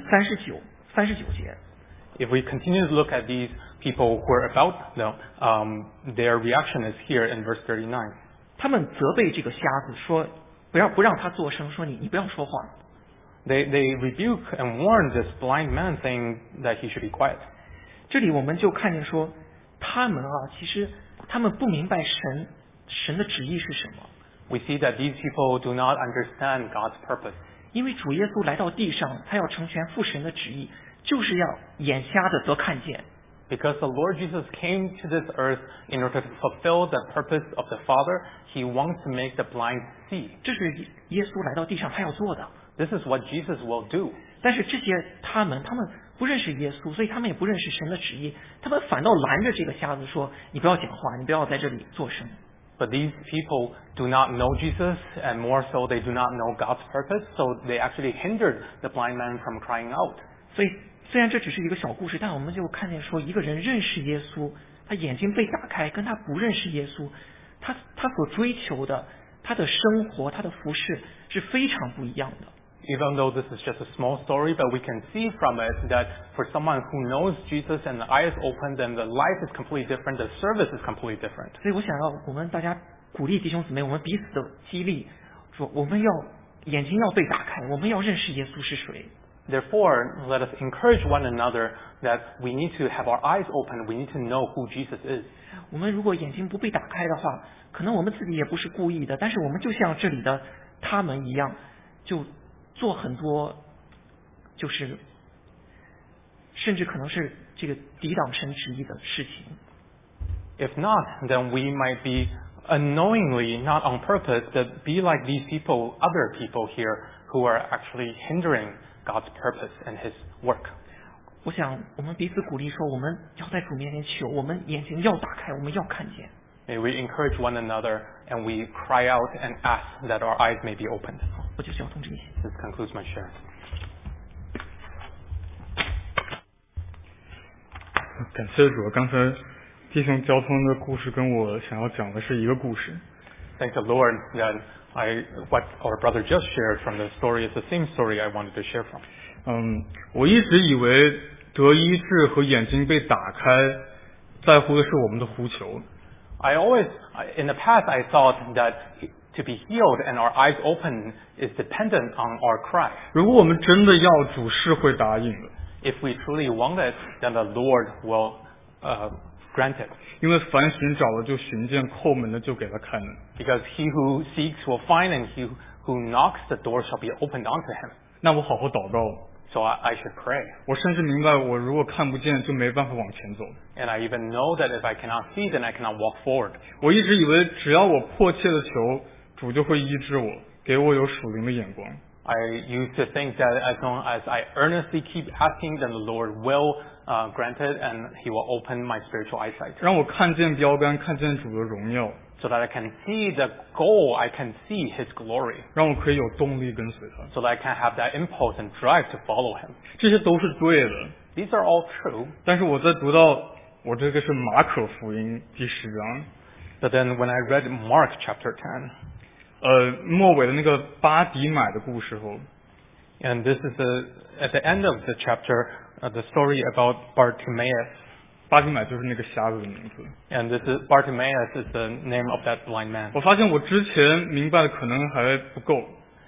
39节。 If we continue to look at these people who are about them, their reaction is here in verse 39. 他们责备这个瞎子说，不让他作声，说你不要说话。 They rebuke and warn this blind man, saying that he should be quiet. 这里我们就看见说，他们其实他们不明白神的旨意是什么。 We see that these people do not understand God's purpose. 因为主耶稣来到地上，他要成全父神的旨意，就是要眼瞎的得看见。 Because the Lord Jesus came to this earth in order to fulfill the purpose of the Father, he wants to make the blind see. 这是耶稣来到地上他要做的。 This is what Jesus will do. 但是这些他们不认识耶稣，所以他们也不认识神的旨意，他们反倒拦着这个瞎子说：“你不要讲话，你不要在这里作声。” But these people do not know Jesus, and more so they do not know God's purpose, so they actually hindered the blind man from crying out. 所以虽然这只是一个小故事，但我们就看见说，一个人认识耶稣，他眼睛被打开，跟他不认识耶稣，他所追求的，他的生活，他的服饰是非常不一样的。 Even though this is just a small story, but we can see from it that for someone who knows Jesus and the eyes open, then the life is completely different, the service is completely different. 所以我想要我们大家鼓励弟兄姊妹，我们彼此的激励，说我们要眼睛要被打开，我们要认识耶稣是谁。 Therefore, let us encourage one another that we need to have our eyes open, we need to know who Jesus is. 我们如果眼睛不被打开的话，可能我们自己也不是故意的，但是我们就像这里的他们一样，就做很多，就是甚至可能是这个抵挡神旨意的事情。 If not, then we might be unknowingly, not on purpose, that be like these people, other people here, who are actually hindering God's purpose and His work. 我想我们彼此鼓励说，我们要在主面前求，我们眼睛要打开，我们要看见。 May we encourage one another and we cry out and ask that our eyes may be opened. 我就是要从这里。 This concludes my share. 感谢主，刚才弟兄交通的故事跟我想要讲的是一个故事。 Thank the Lord that what our brother just shared from the story is the same story I wanted to share from. 我一直以为得医治和眼睛被打开，在乎的是我们的呼求。 In the past, I thought that to be healed and our eyes open is dependent on our cry. 如果我们真的要，主是会答应的。 If we truly want it, then the Lord will grant it. 因为凡寻找的就寻见，叩门的就给他开门。 Because he who seeks will find, and he who knocks, the door shall be opened unto him. 那我好好祷告。 So I should pray. 我甚至明白，我如果看不见，就没办法往前走。 And I even know that if I cannot see, then I cannot walk forward. 我一直以为，只要我迫切的求，主就会医治我，给我有属灵的眼光。 I used to think that as long as I earnestly keep asking, then the Lord will grant it, and He will open my spiritual eyesight. 让我看见标杆，看见主的荣耀。 So that I can see the goal, I can see His glory. 让我可以有动力跟随他。 So that I can have that impulse and drive to follow Him. 这些都是对的。 These are all true. 但是我在读到我这个是马可福音第10章。 But then when I read Mark chapter 10, 末尾的那个巴底买的故事后 and this is at the end of the chapter, the story about Bartimaeus. 巴底买就是那个瞎子的名字。 And Bartimaeus is the name of that blind man. 我发现我之前明白的可能还不够。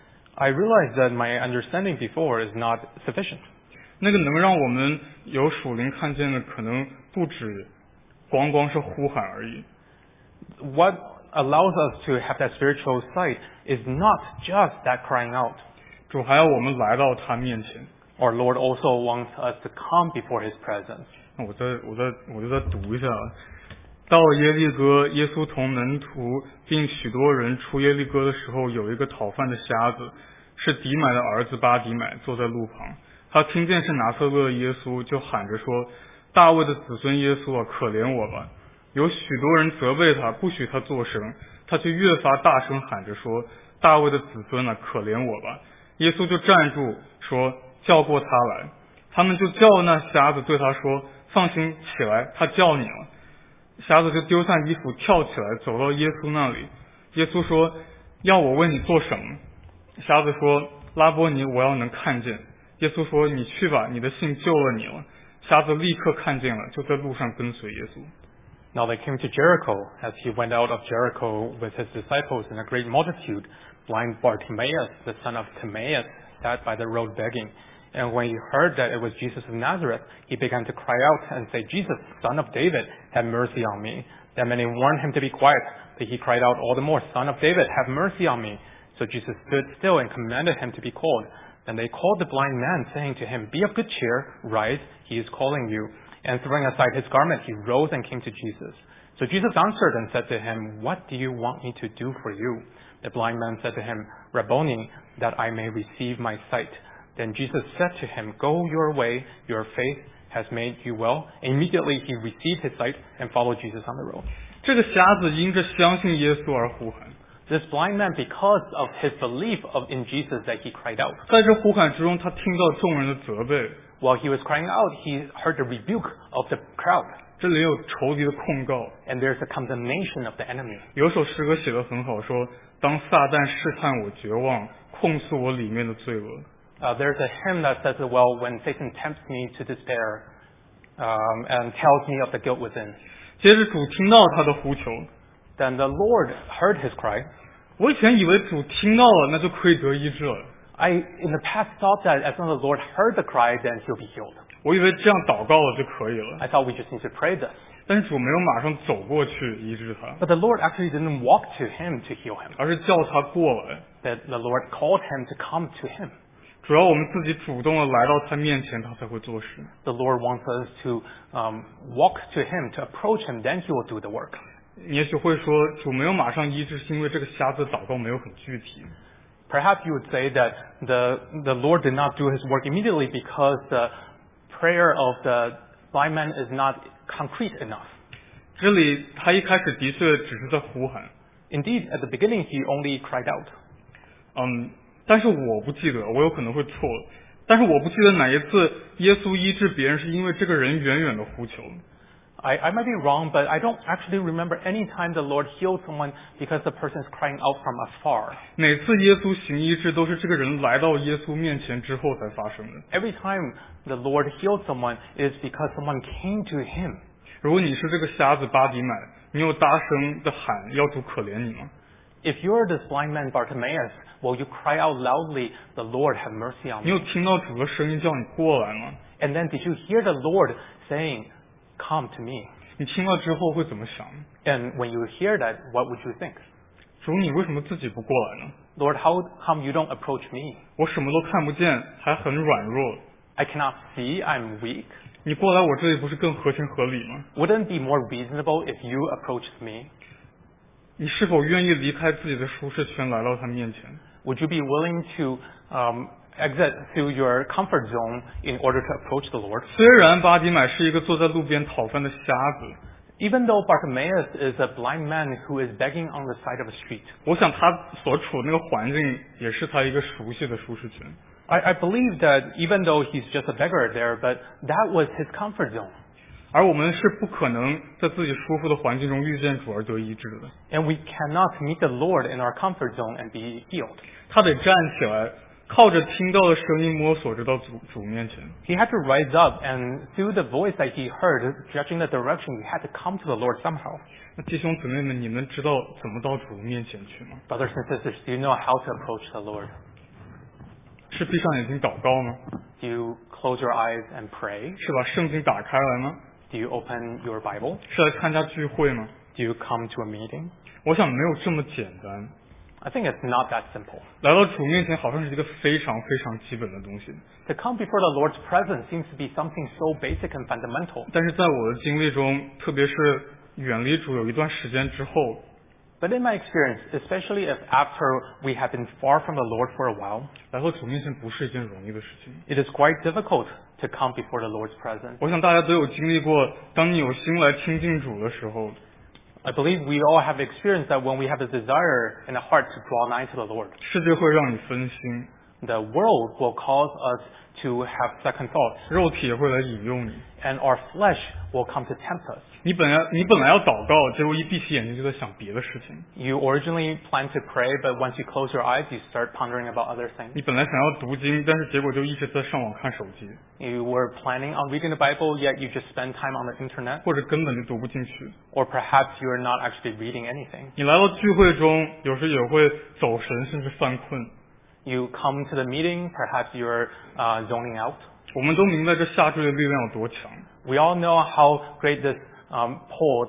I realized that my understanding before is not sufficient. 那个能让我们有属灵看见的，可能不止光是呼喊而已。 What allows us to have that spiritual sight is not just that crying out. 主还要我们来到他面前。 Our Lord also wants us to come before His presence. 那我就再读一下。到了耶利哥，耶稣同门徒并许多人出耶利哥的时候，有一个讨饭的瞎子，是底买的儿子巴底买，坐在路旁。他听见是拿撒勒耶稣，就喊着说：“大卫的子孙耶稣啊，可怜我吧！”有许多人责备他，不许他作声，他却越发大声喊着说：“大卫的子孙啊，可怜我吧！”耶稣就站住说：“叫过他来。”他们就叫那瞎子，对他说：“放心起来，他叫你了。”瞎子就丢下衣服，跳起来，走到耶稣那里。耶稣说：“要我为你做什么？”瞎子说：“拉波尼，我要能看见。”耶稣说：“你去吧，你的信救了你了。”瞎子立刻看见了，就在路上跟随耶稣。 Now they came to Jericho. As he went out of Jericho with his disciples and a great multitude, blind Bartimaeus, the son of Timaeus, sat by the road begging. And when he heard that it was Jesus of Nazareth, he began to cry out and say, "Jesus, son of David, have mercy on me." Then many warned him to be quiet, but he cried out all the more, "Son of David, have mercy on me." So Jesus stood still and commanded him to be called. Then they called the blind man, saying to him, "Be of good cheer, rise, he is calling you." And throwing aside his garment, he rose and came to Jesus. So Jesus answered and said to him, "What do you want me to do for you?" The blind man said to him, "Rabboni, that I may receive my sight." Then Jesus said to him, "Go your way, your faith has made you well." Immediately he received his sight and followed Jesus on the road. 这个瞎子因着相信耶稣而呼喊。 This blind man, because of his belief in Jesus, that he cried out. 在这呼喊之中，他听到众人的责备， While he was crying out, he heard the rebuke of the crowd. 这里有仇敌的控告。 And there's a condemnation of the enemy. 有首诗歌写得很好，说当撒旦试探我绝望，控诉我里面的罪恶。 There's a hymn that says, well, when Satan tempts me to despair and tells me of the guilt within. 接着主听到他的呼求， Then the Lord heard his cry. 我以前以为主听到了，那就可以得医治了。 I, in the past, thought that as soon as the Lord heard the cry, then he'll be healed. 我以为这样祷告了就可以了， I thought we just need to pray this. 但是主没有马上走过去医治他， But the Lord actually didn't walk to him to heal him. 而是叫他过来。 That the Lord called him to come to him. 主要我们自己主动的来到他面前，他才会做事。 The Lord wants us to walk to him, to approach him, then he will do the work. 你也许会说，主没有马上医治，是因为这个瞎子祷告没有很具体。 Perhaps you would say that the Lord did not do his work immediately because the prayer of the blind man is not concrete enough. 这里他一开始的确只是在呼喊， Indeed, at the beginning, he only cried out. 但是我不记得，我有可能会错，但是我不记得哪一次耶稣医治别人是因为这个人远远的呼求。 I might be wrong, but I don't actually remember any time the Lord healed someone because the person is crying out from afar. 哪次耶稣行医治都是这个人来到耶稣面前之后才发生的。 Every time the Lord healed someone is because someone came to him. 如果你是这个瞎子巴底买，你有大声的喊要主可怜你吗？ If you're this blind man Bartimaeus, will you cry out loudly, "The Lord have mercy on 你有 me"? 听到主的声音叫你过来吗？ And then did you hear the Lord saying, "Come to me"? 你听了之后会怎么想？ And when you hear that, what would you think? 主，你为什么自己不过来呢？ Lord, how come you don't approach me? 我什么都看不见，还很软弱。 I cannot see, I'm weak. 你过来我这里不是更合情合理吗？ Wouldn't it be more reasonable if you approached me? 你是否愿意离开自己的舒适圈来到他面前？ Would you be willing to exit through your comfort zone in order to approach the Lord? 虽然巴底买是一个坐在路边讨饭的瞎子， Even though Bartimaeus is a blind man who is begging on the side of a street, 我想他所处的那个环境也是他一个熟悉的舒适圈。 I believe that even though he's just a beggar there, but that was his comfort zone. 而我们是不可能在自己舒服的环境中遇见主而得医治的。 And we cannot meet the Lord in our comfort zone and be healed. 他得站起来，靠着听到的声音摸索着到主面前。 He had to rise up, and through the voice that he heard, judging the direction, he had to come to the Lord somehow. 那弟兄姊妹们，你们知道怎么到主面前去吗？ Brothers and sisters, do you know how to approach the Lord? 是闭上眼睛祷告吗？ Do you close your eyes and pray? 是把圣经打开来吗？ Do you open your Bible? 是来参加聚会吗？ Do you come to a meeting? 我想没有这么简单。 I think it's not that simple. 来到主面前，好像是一个非常非常基本的东西。 To come before the Lord's presence seems to be something so basic and fundamental. 但是在我的经历中，特别是远离主有一段时间之后， But in my experience, especially if after we have been far from the Lord for a while, 来到主面前不是一件容易的事情。 it is quite difficult to come before the Lord's presence. 我想大家都有经历过，当你有心来亲近主的时候， I believe we all have experienced that when we have a desire in the heart to draw nigh to the Lord, 世界会让你分心， the world will cause us to have second thoughts, 肉体也会来引诱你。 and our flesh will come to tempt us. 你本来要祷告，结果一闭起眼睛就在想别的事情。 You originally planned to pray, but once you close your eyes, you start pondering about other things. 你本来想要读经，但是结果就一直在上网看手机， You were planning on reading the Bible, yet you just spend time on the internet, 或者根本就读不进去。 or perhaps you're not actually reading anything. 你来到聚会中，有时也会走神，甚至犯困。 You come to the meeting, perhaps you're zoning out. 我们都明白这下坠的力量有多强。 We all know how great this pull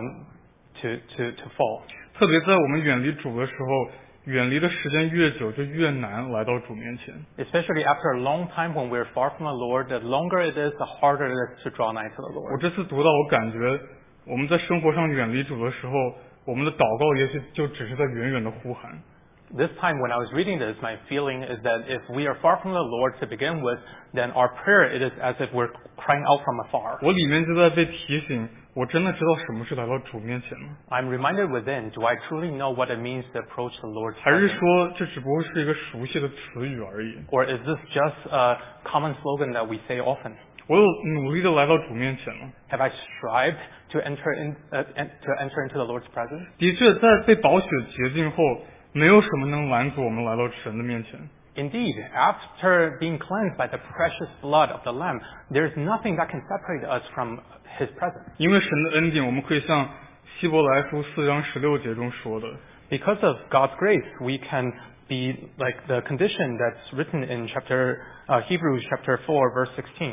to fall. 特别在我们远离主的时候，远离的时间越久，就越难来到主面前。 Especially after a long time when we're far from the Lord, the longer it is, the harder it is to draw nigh to the 我 Lord. 这次读到，我感觉我们在生活上远离主的时候，我们的祷告也许就只是在远远的呼喊。 This time when I was reading this, my feeling is that if we are far from the Lord to begin with, then our prayer it is as if we're crying out from afar. 我里面就在被提醒， 我真的知道什么是来到主面前吗？ I'm reminded within, do I truly know what it means to approach the Lord's 还是 presence? 说这只不过是一个熟悉的词语而已？ Or is this just a common slogan that we say often? 我有努力的来到主面前吗？ Have I strived to enter into the Lord's presence? 的确，在被宝血洁净后，没有什么能拦阻我们来到神的面前。 Indeed, after being cleansed by the precious blood of the Lamb, there is nothing that can separate us from His presence. 因为神的恩典，我们可以像希伯来书4章16节中说的， Because of God's grace, we can be like the condition that's written in Hebrews chapter 4, verse 16.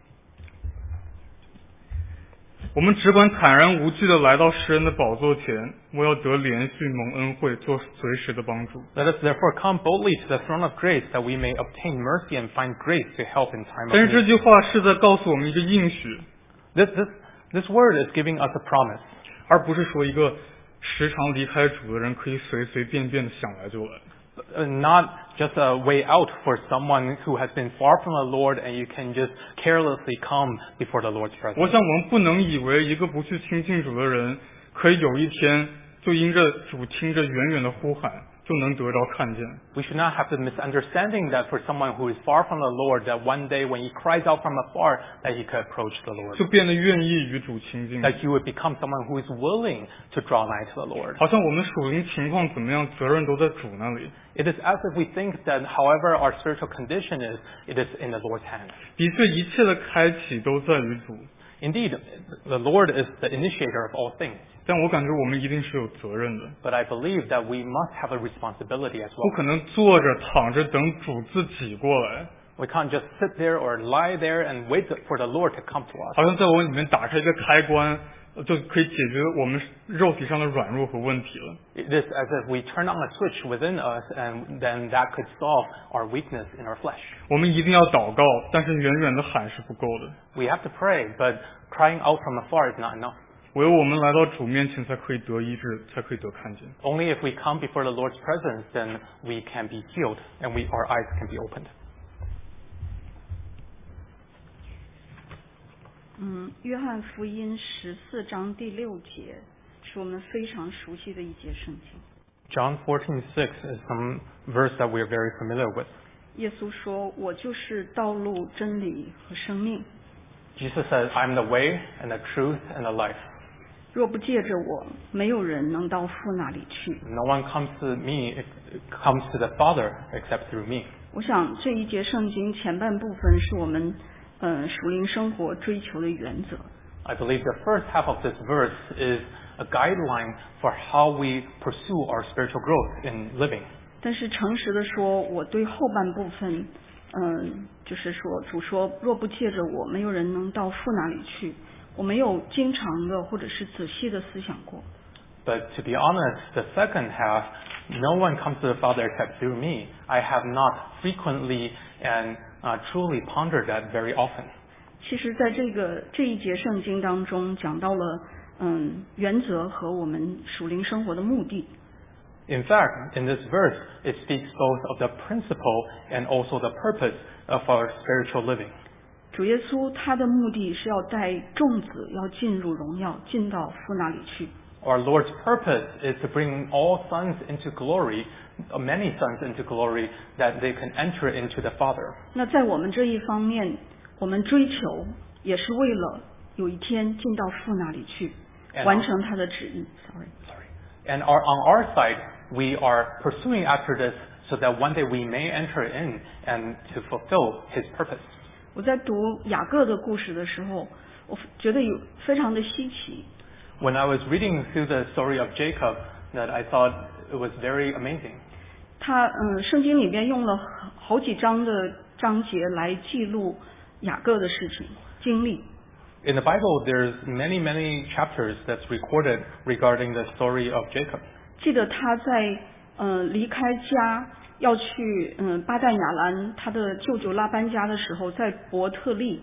我们只管坦然无惧的来到施恩的宝座前，我要得连续蒙恩惠，做随时的帮助。 Let us therefore come boldly to the throne of grace, that we may obtain mercy and find grace to help in time 但 of 是这 need. 句话是在告诉我们一个应许， This word is giving us a promise, 而不是说一个时常离开主的人可以随随便便的想来就来。 not just a way out for someone who has been far from the Lord and you can just carelessly come before the Lord's 我 presence. 想我们不能以为一个不去亲近主的人，可以有一天就因着主听着远远的呼喊，就能得着看见。 We should not have the misunderstanding that for someone who is far from the Lord, that one day when he cries out from afar, that he could approach the Lord. 就变得愿意与主亲近， That you would become someone who is willing to draw nigh to the Lord. 好像我们属灵情况怎么样，责任都在主那里。 It is as if we think that however our spiritual condition is, it is in the Lord's hand. 的确，一切的开启都在于主， Indeed, the Lord is the initiator of all things. 但我感觉我们一定是有责任的， But I believe that we must have a responsibility as 不 well. 可能坐着躺着等主自己过来， We can't just sit there or lie there and wait for the Lord to come to us. 好像在我里面打开一个开关，就可以解决我们肉体上的软弱和问题了。 It is as if we turn on a switch within us and then that could solve our weakness in our flesh. 我们一定要祷告，但是远远的喊是不够的。 We have to pray, but crying out from afar is not enough. 唯有我们来到主面前，才可以得医治，才可以得看见。 Only if we come before the Lord's presence, then we can be healed and our eyes can be opened. 约翰福音14章第6节是我们非常熟悉的一节圣经。 John 14:6 is some verse that we are very familiar with. 耶稣说：“我就是道路、真理和生命。 Jesus says, I am the way and the truth and the life. 若不借着我，没有人能到父那里去。 No one comes to the Father except through me. ” 我想这一节圣经前半部分是我们属灵生活追求的原则。 I believe the first half of this verse is a guideline for how we pursue our spiritual growth in living. 但是诚实的说，我对后半部分，就是说主说，若不借着我，没有人能到父那里去。我没有经常的或者是仔细的思想过。 But to be honest, the second half, no one comes to the Father except through me. I have not frequently and truly pondered that very often. 其实在这一节圣经当中讲到了原则和我们属灵生活的目的。 In fact, in this verse, it speaks both of the principle and also the purpose of our spiritual living. 主耶稣他的目的是要带众子要进入荣耀，进到父那里去。 Our Lord's purpose is to bring all sons into glory, many sons into glory, that they can enter into the Father. 那在我们这一方面，我们追求也是为了有一天进到父那里去，完成他的旨意。 And on our side, we are pursuing after this so that one day we may enter in and to fulfill His purpose. 我在读雅各的故事的时候，我觉得非常的稀奇。 When I was reading through the story of Jacob, that I thought it was very amazing. 他圣经里边用了好几章的章节来记录雅各的事情经历。 In the Bible, there's many chapters that's recorded regarding the story of Jacob. 记得他在离开家要去巴旦亚兰他的舅舅拉班家的时候，在伯特利。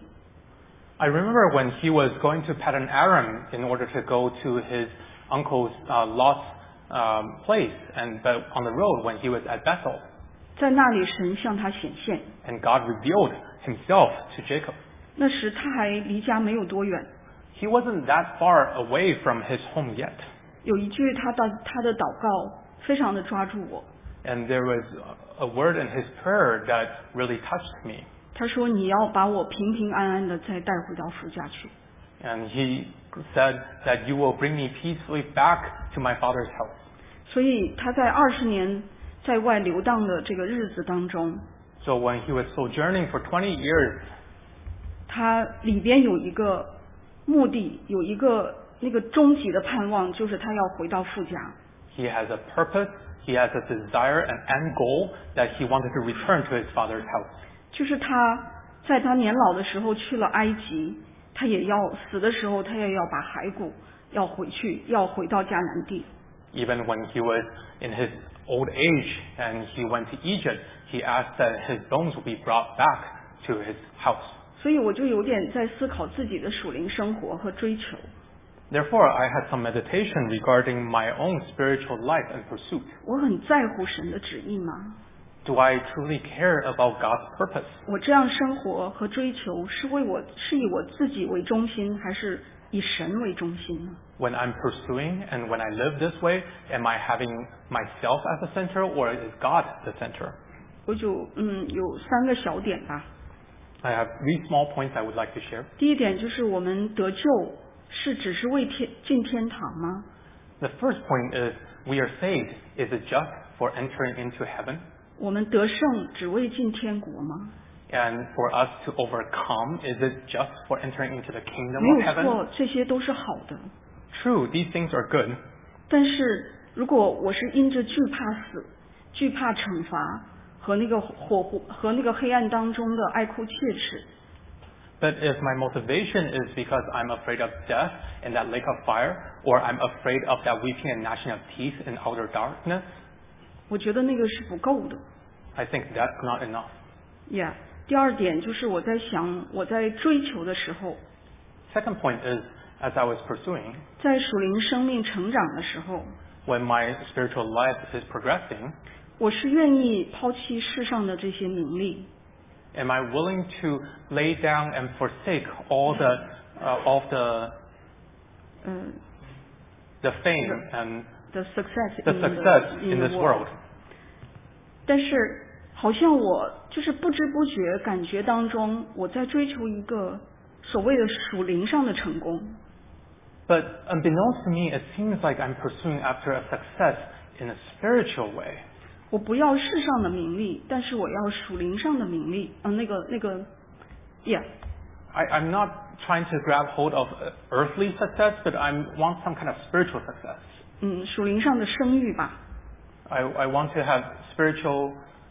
I remember when he was going to Paddan Aram in order to go to his uncle's Lot's place, but on the road when he was at Bethel, 在那里神向他显现， and God revealed Himself to Jacob. 那时他还离家没有多远。 he wasn't that far away from his home yet. 有一句他的祷告非常的抓住我， And there was a word in his prayer that really touched me. 他说你要把我平平安安的再带回到父家去。 And he said that you will bring me peacefully back to my father's house. 所以他在20年在外流荡的这个日子当中， So when he was sojourning for 20 years, 他里边有一个目的，有一个那个终极的盼望，就是他要回到父家。 he has a purpose, he has a desire, an end goal that he wanted to return to his father's house. 就是他在他年老的时候去了埃及，他也要死的时候，他也要把骸骨要回去，要回到迦南地。 Even when he was in his old age and he went to Egypt, he asked that his bones would be brought back to his house. 所以我就有点在思考自己的属灵生活和追求。 Therefore, I had some meditation regarding my own spiritual life and pursuit. 我很在乎神的旨意吗？ Do I truly care about God's purpose? 我这样生活和追求是以我自己为中心，还是以神为中心呢？ When I'm pursuing and when I live this way, am I having myself as the center or is God the center? 我就有3个小点吧。 I have 3 small points I would like to share. 第一点就是我们得救是只是为进天堂吗？ The first point is we are saved. Is it just for entering into heaven? 我们得胜只为进天国吗？ And for us to overcome, is it just for entering into the kingdom 没 of 有 heaven? 错，这些都是好的。 True, these things are good. 但是如果我是因着惧怕死、惧怕惩罚和那个和那个黑暗当中的爱哭切齿， But if my motivation is because I'm afraid of death in that lake of fire, or I'm afraid of that weeping and gnashing of teeth in outer darkness, 我觉得那个是不够的。 I think that's not enough. Yeah。第二点就是我在想，我在追求的时候， Second point is, as I was pursuing, 在属灵生命成长的时候， when my spiritual life is progressing, 我是愿意抛弃世上的这些名利， am I willing to lay down and forsake all the fame and the success the success in the this world? 但是好像我就是不知不觉感觉当中，我在追求一个所谓的属灵上的成功。 But unbeknownst to me, it seems like I'm pursuing after a success in a spiritual way. 我不要世上的名利，但是我要属灵上的名利。Yeah。 I'm not trying to grab hold of earthly success, but I want some kind of spiritual success. 属灵上的声誉吧。 I want to have spiritual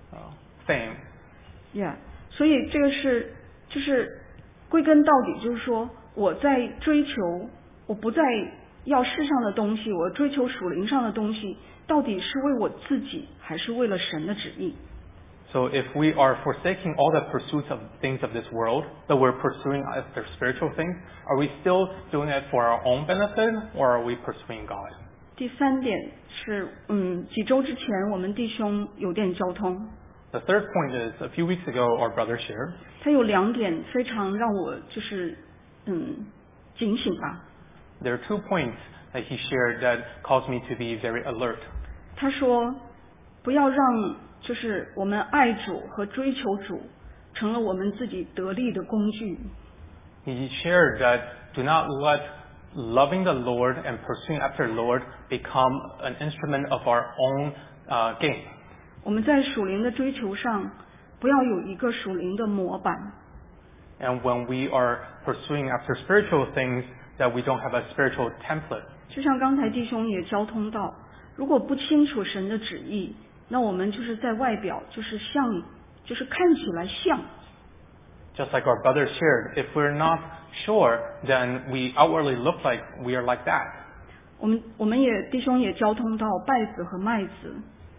fame. Yeah。所以这个就是归根到底就是说，我在追求，我不再要世上的东西，我追求属灵上的东西，到底是为我自己，还是为了神的旨意？ So if we are forsaking all the pursuits of things of this world, but we're pursuing after spiritual things, are we still doing it for our own benefit, or are we pursuing God? 第3点是，几周之前我们弟兄有点交通， The third point is, a few weeks ago, our brother shared. 他有2点非常让我就是警醒吧。 There are 2 points that he shared that caused me to be very alert. 他说，不要让就是我们爱主和追求主成了我们自己得力的工具。 He shared that do not let loving the Lord and pursuing after the Lord become an instrument of our own gain. 我们在属灵的追求上，不要有一个属灵的模板。 And when we are pursuing after spiritual things, that we don't have a spiritual template. 就像刚才弟兄也交通到，如果不清楚神的旨意，那我们就是在外表就是看起来像。 Just like our brother shared, if we're not sure, then we outwardly look like we are like that. 我们弟兄也交通到稗子和麦子。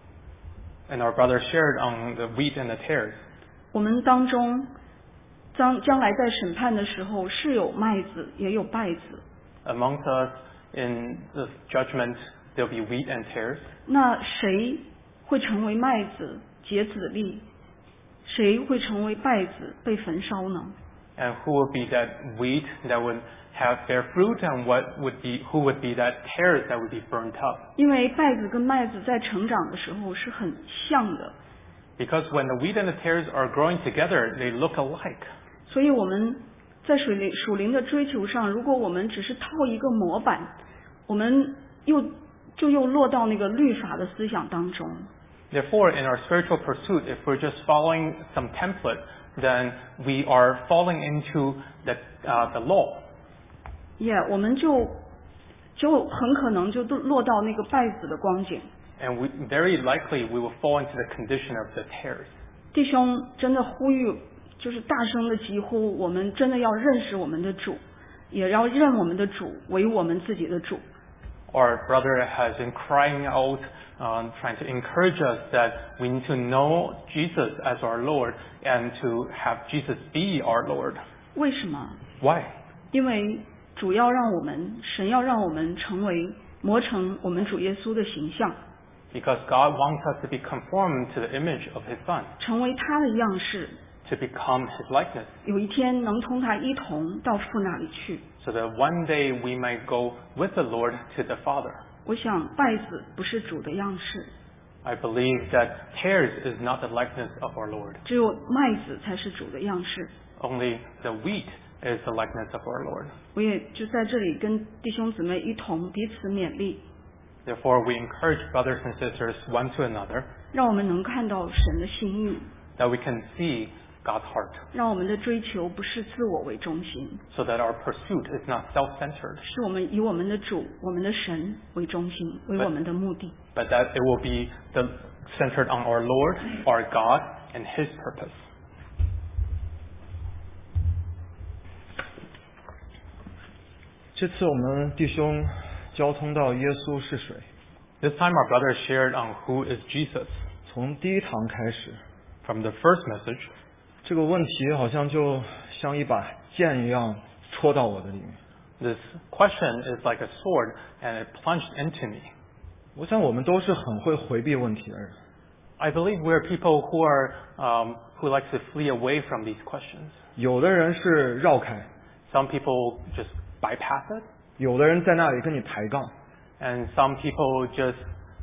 And our brother shared on the wheat and the tares. 我们当中将来在审判的时候是有麦子也有稗子。 Amongst us in the judgment, there'll be wheat and tares. 那谁会成为麦子结子粒？谁会成为稗子被焚烧呢？ and who would be that wheat that would bear fruit, and who would be that tares that would be burnt up. 因为稗子跟麦子在成长的时候是很像的， Because when the wheat and the tares are growing together, they look alike. 所以我们在属灵的追求上，如果我们只是套一个模板，我们又落到那个律法的思想当中。 Therefore, in our spiritual pursuit, if we're just following some template, then we are falling into the law. 我们就很可能就落到那个稗子的光景。 And very likely we will fall into the condition of the tares. 弟兄真的呼吁，就是大声的疾呼，我们真的要认识我们的主，也要认我们的主为我们自己的主。 Our brother has been crying out, trying to encourage us that we need to know Jesus as our Lord and to have Jesus be our Lord. 为什么？ Why? 因为神要让我们磨成我们主耶稣的形象， Because God wants us to be conformed to the image of His Son, 成为他的样式， to become His likeness, 有一天能同他一同到父那里去。 so that one day we might go with the Lord to the Father. 我想稗子不是主的样式， I believe that tares is not the likeness of our Lord. 只有麦子才是主的样式。 Only the wheat is the likeness of our Lord. 我也就在这里跟弟兄姊妹一同彼此勉励， Therefore, we encourage brothers and sisters one to another 让我们能看到神的心意， that we can see God's heart, 让我们的追求不是自我为中心， so that our pursuit is not self-centered, 是我们以我们的主、我们的神为中心，为我们的目的。 but that it will be centered on our Lord, our God, and His purpose. 这次我们弟兄交通到耶稣是谁， This time our brothers shared on who is Jesus. 从第一堂开始， From the first message, 这个问题好像就像一把剑一样戳到我的里面。 this question is like a sword, and it plunged into me. 我想我们都是很会回避问题的人， I believe we're people who like to flee away from these questions. 有的人是绕开， Some people just bypass it, 有的人在那里跟你抬杠 and some people just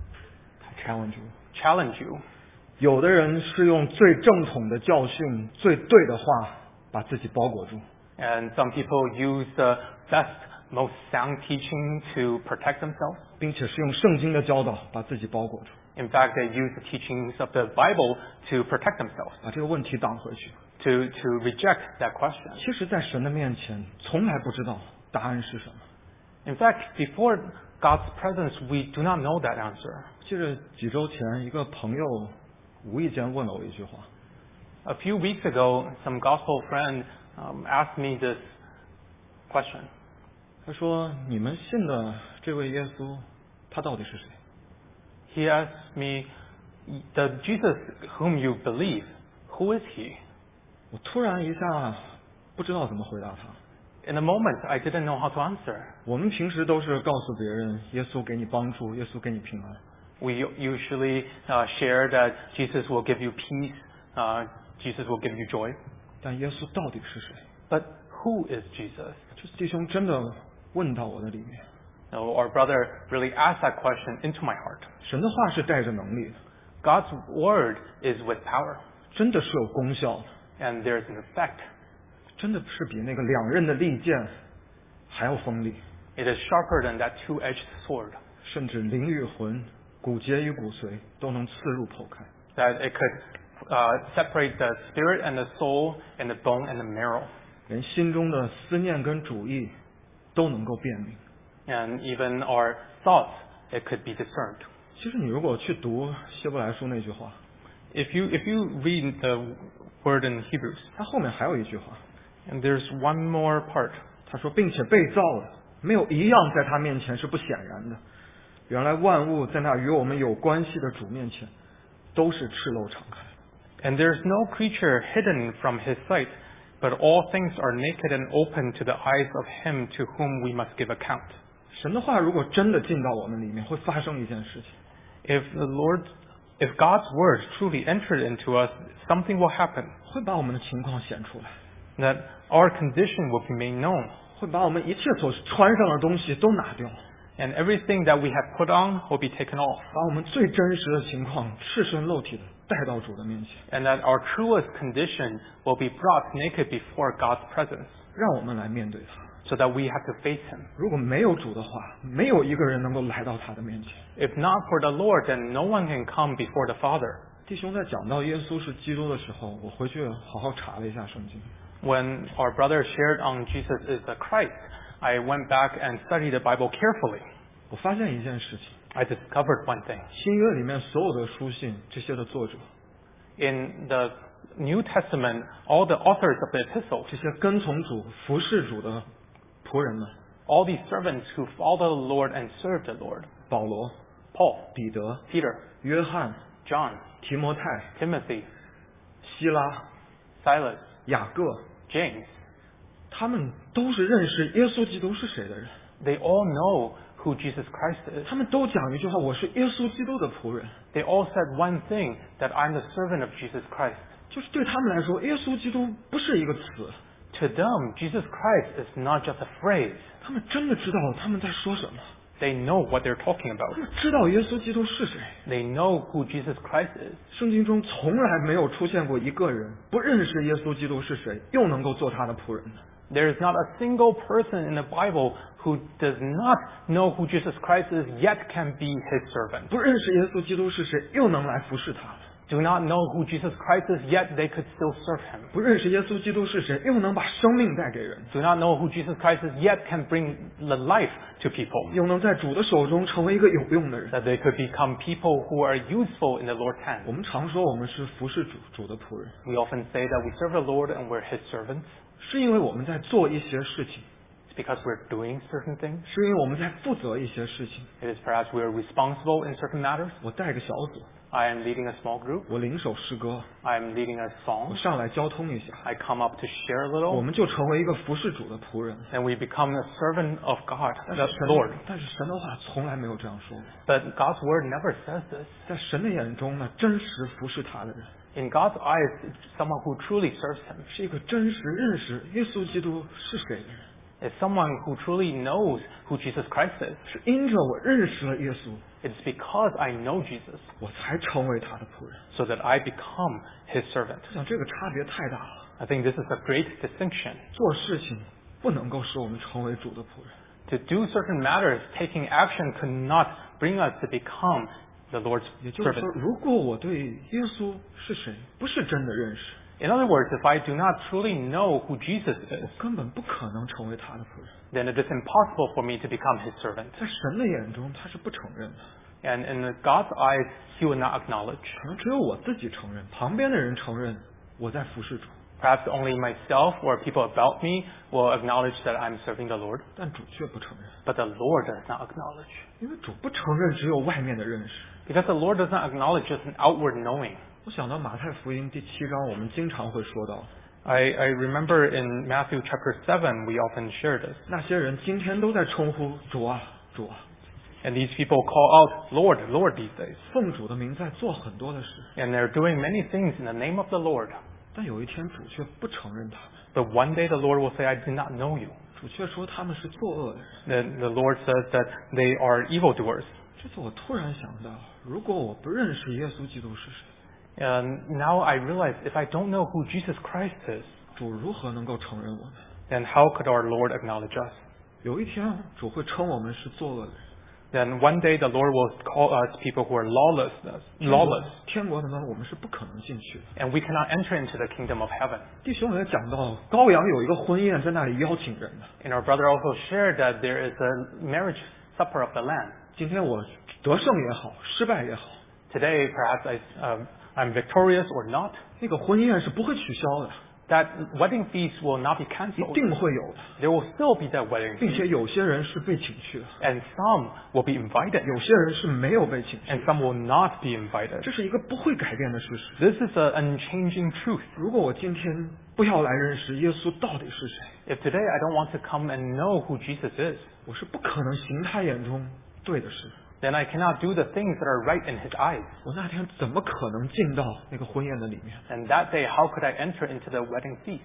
challenge you. 有的人是用最正统的教训、最对的话把自己包裹住。 And some people use the best, most sound teaching to protect themselves. 并且是用圣经的教导把自己包裹住， In fact, they use the teachings of the Bible to protect themselves, 把这个问题挡回去。 to reject that question. 其实，在神的面前，从来不知道答案是什么。 In fact, before God's presence, we do not know that answer. 记得几周前，一个朋友无意间问了我一句话， A few weeks ago, some gospel friend asked me this question. 他说：“你们信的这位耶稣，他到底是谁？” He asked me, "The Jesus whom you believe, who is he?" 我突然一下不知道怎么回答他。 In a moment, I didn't know how to answer. 我们平时都是告诉别人，耶稣给你帮助，耶稣给你平安。 We usually share that Jesus will give you peace, Jesus will give you joy. 但耶稣到底是谁？ But who is Jesus? 这弟兄真的问到我的里面。 No, our brother really asked that question into my heart. 神的话是带着能力的， God's word is with power, 真的是有功效的， and there's an effect. 真的是比那个两刃的利剑还要锋利， It is sharper than that two-edged sword, 甚至灵与魂、骨节与骨髓都能刺入剖开。 that it could separate the spirit and the soul and the bone and the marrow, 连心中的思念跟主意都能够辨明。 and even our thoughts, it could be discerned. 其实你如果去读希伯来书那句话， If you read the word in Hebrews, 它后面还有一句话， and there's one more part. 他说，并且被造的没有一样在他面前是不显然的。原来万物在那与我们有关系的主面前，都是赤露敞开。 And there's no creature hidden from his sight, but all things are naked and open to the eyes of him to whom we must give account. 神的话如果真的进到我们里面，会发生一件事情。 If God's word truly entered into us, something will happen. 会把我们的情况显出来。 that our condition will be made known. 会把我们一切所穿上的东西都拿掉， And everything that we have put on will be taken off. 把我们最真实的情况赤身露体的带到主的面前， And that our truest condition will be brought naked before God's presence, 让我们来面对他。 so that we have to face Him. 如果没有主的话，没有一个人能够来到他的面前。 If not for the Lord, then no one can come before the Father. 弟兄在讲到耶稣是基督的时候，我回去好好查了一下圣经。 When our brother shared on Jesus is the Christ, I went back and studied the Bible carefully. 我发现一件事情， I discovered one thing. 新约里面所有的书信这些的作者， In the New Testament, all the authors of the epistles, 这些跟从主、服侍主的仆人们， all these servants who follow the Lord and serve the Lord, 保罗、 Paul, 彼得、 Peter, 约翰、 John, 提摩太、 Timothy, 希拉、 Silas, 雅各， James, 他们都是认识耶稣基督是谁的人。 they all know who Jesus Christ is. 他们都讲一句话：“我是耶稣基督的仆人。 They all said one thing, that I'm the servant of Jesus Christ. ” 就是对他们来说，耶稣基督不是一个词， To them, Jesus Christ is not just a phrase. 他们真的知道他们在说什么， They know what they're talking 他 about. 们知道耶稣基督是谁。 They know who Jesus Christ is. 圣经中从来没有出现过一个人不认识耶稣基督是谁，又能够做他的仆人的。 There is not a single person in the Bible who does not know who Jesus Christ is, yet can be His servant. 不认识耶稣基督是谁，又能来服侍他的。 Do not know who Jesus Christ is, yet they could still serve Him. 不认识耶稣基督是谁，又能把生命带给人， Do not know who Jesus Christ is, yet can bring the life to people. 又能在主的手中成为一个有用的人。 That they could become people who are useful in the Lord's 我 hand. 们常说我们是服侍主的仆人， We often say that we serve the Lord and we're His servants. 是因为我们在做一些事情， It's because we're doing certain things. 是因为我们在负责一些事情。 It is perhaps we're responsible in certain matters. 我带个小组， I am leading a small group. 我领首诗歌， I am leading a 我 song. 上来交通一下， I come up to share a 我 little. 们就成为一个服侍主的仆人。 And we become a servant of God, 但 the 是神 Lord. 但是神的话从来没有这样说过。 But God's word never says this. 在神的眼中呢，真实服侍他的人， In God's eyes, someone who truly serves Him 是一个真实认识耶稣基督是谁的人， is someone who truly knows who Jesus Christ is. 是因着我认识了耶稣， It's because I know Jesus 我才成为他的仆人。 so that I become His servant. 我想这个差别太大了。 I think this is a great distinction. 做事情不能够使我们成为主的仆人。 To do certain matters, taking action could not bring us to become the Lord's 也就是说， servant. 如果我对耶稣是谁不是真的认识， In other words, if I do not truly know who Jesus 我 is, 根本不可能成为他的仆人。 then it is impossible for me to become His servant. 在神的眼中，他是不承认的。 And in God's eyes, He will not acknowledge. 可能只有我自己承认，旁边的人承认我在服侍主， Perhaps only myself or people about me will acknowledge that I'm serving the Lord, 但主却不承认， but the Lord does not acknowledge. 因为主不承认只有外面的认识。 Because the Lord does not acknowledge just an outward knowing. 我想到马太福音第7章，我们经常会说到， I remember in Matthew chapter 7, we often share this. 那些人今天都在称呼主啊，主啊， And these people call out, Lord, Lord these days. 奉主的名在做很多的事， And they're doing many things in the name of the Lord. 但有一天主却不承认他们， But one day the Lord will say, I did not know you. 主却说他们是作恶的人。 Then the Lord says that they are evildoers. 这次我突然想到，如果我不认识耶稣基督是谁， And now I realize if I don't know who Jesus Christ is, 主如何能够承认我们？ then how could our Lord acknowledge us? 有一天主会称我们是作恶的人。 Then one day the Lord will call us people who are lawless, 天国的门我们是不可能进去的。 and we cannot enter into the kingdom of heaven. 弟兄也讲到，羔羊有一个婚宴在那里邀请人的。 And our brother also shared that there is a marriage supper of the Lamb. 今天我得胜也好，失败也好， Today, perhaps I'm victorious or not. 那个婚宴是不会取消的， That wedding feast will not be 一 cancelled. 定会有的， There will still be that wedding 并且 feast, 有些人是被请去的， and some will be invited, 有些人是没有被请去 and 的。 some will not be invited. 这是一个不会改变的事实。 This is an unchanging truth. 如果我今天不要来认识耶稣到底是谁， If today I don't want to come and know who Jesus is, 我是不可能行他眼中对的事。 then I cannot do the things that are right in His eyes. 我那天怎么可能进到那个婚宴的里面？ And that day, how could I enter into the wedding feast?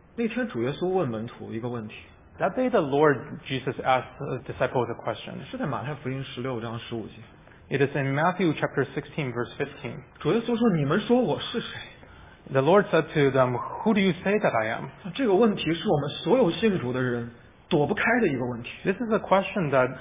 那天主耶稣问门徒一个问题， That day the Lord Jesus asked the disciples a question. 是在马太福音16章15节。 It is in Matthew chapter 16 verse 15. 主耶稣说：“你们说我是谁 The Lord said to them, Who do you say that I am?？” 这个问题是我们所有信主的人躲不开的一个问题。 This is a question that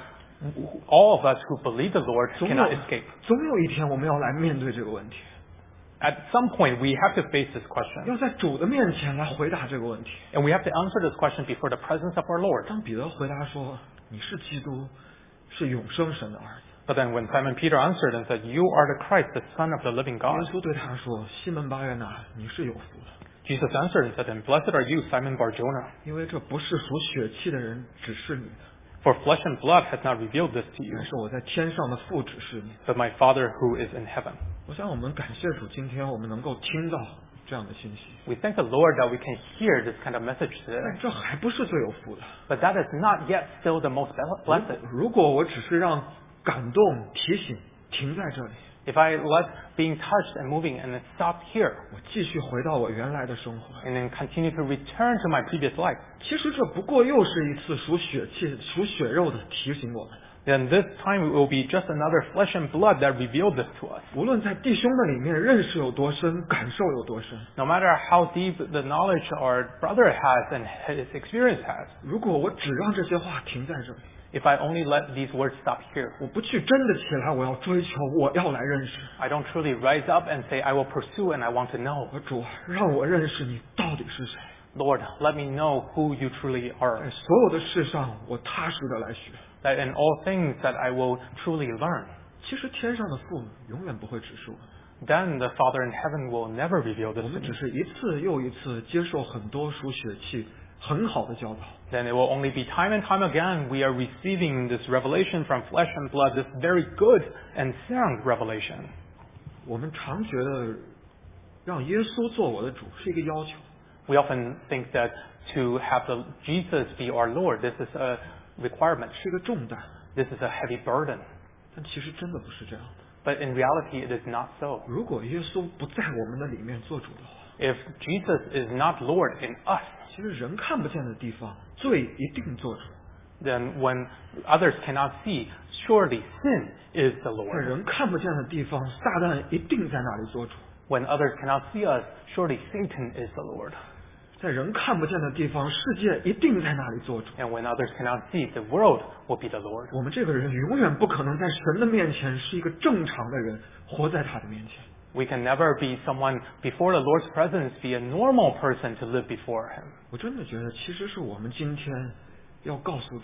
all of us who believe the Lord 总 cannot escape. 有一天我们要来面对这个问题， At some point, we have to face this question. 要在主的面前来回答这个问题。 And we have to answer this question before the presence of our Lord. 当彼得回答说：“你是基督，是永生神的儿子。” But then when Simon Peter answered and said, You are the Christ, the Son of the living 耶 God, 稣对他说：“西门巴约拿，你是有福的， Jesus answered and said, And blessed are you, Simon Bar-Jonah, 因为这不是属血气的人指示你的， for flesh and blood has not revealed this to you, 乃是我在天上的父指示你。 but my Father who is in heaven. ” 我想我们感谢主，今天我们能够听到这样的信息， We thank the Lord that we can hear this kind of message 但 today. 这还不是最有福的。 But that is not yet still the most blessed. 如果我只是让感动、提醒停在这里， If I let being touched and moving and then stop here 我继续回到我原来的生活， and then continue to return to my previous life, 其实这不过又是一次属血气、属血肉的提醒我们的。 then this time it will be just another flesh and blood that revealed this to us. 无论在弟兄的里面认识有多深，感受有多深， No matter how deep the knowledge our brother has and his experience has, 如果我只让这些话停在这里， if I only let these words stop here, 我不去真的起来，我要追求，我要来认识。 I don't truly rise up and say, I will pursue and I want to know. 我主，让我认识你到底是谁。 Lord, let me know who you truly 在 are. 所有的事上，我踏实的来学。 That in all things that I will truly learn. 其实天上的父永远不会指示我们， Then the Father in heaven will never reveal this 我 to 们只 me. 是一次又一次接受很多属血气很好的教导。 Then it will only be time and time again we are receiving this revelation from flesh and blood, this very good and sound revelation. 我们常觉得让耶稣做我的主是一个要求， We often think that to have Jesus be our Lord, this is a requirement. 是一个重担， This is a heavy burden. 但其实真的不是这样的。 But in reality, it is not so. 如果耶稣不在我们的里面做主的话， If Jesus is not Lord in us, 其实人看不见的地方，罪一定做主； then when others cannot see, surely sin is the 在 Lord. 人看不见的地方，撒旦一定在那里做主； When others cannot see us, surely Satan is the Lord. 在人看不见的地方，世界一定在那里做主。 And when others cannot see, the world will be the Lord. 我们这个人永远不可能在神的面前是一个正常的人，活在他的面前。 We can never be someone before the Lord's presence, be a normal person to live before Him. 我真的觉得，其实是我们今天要告诉主，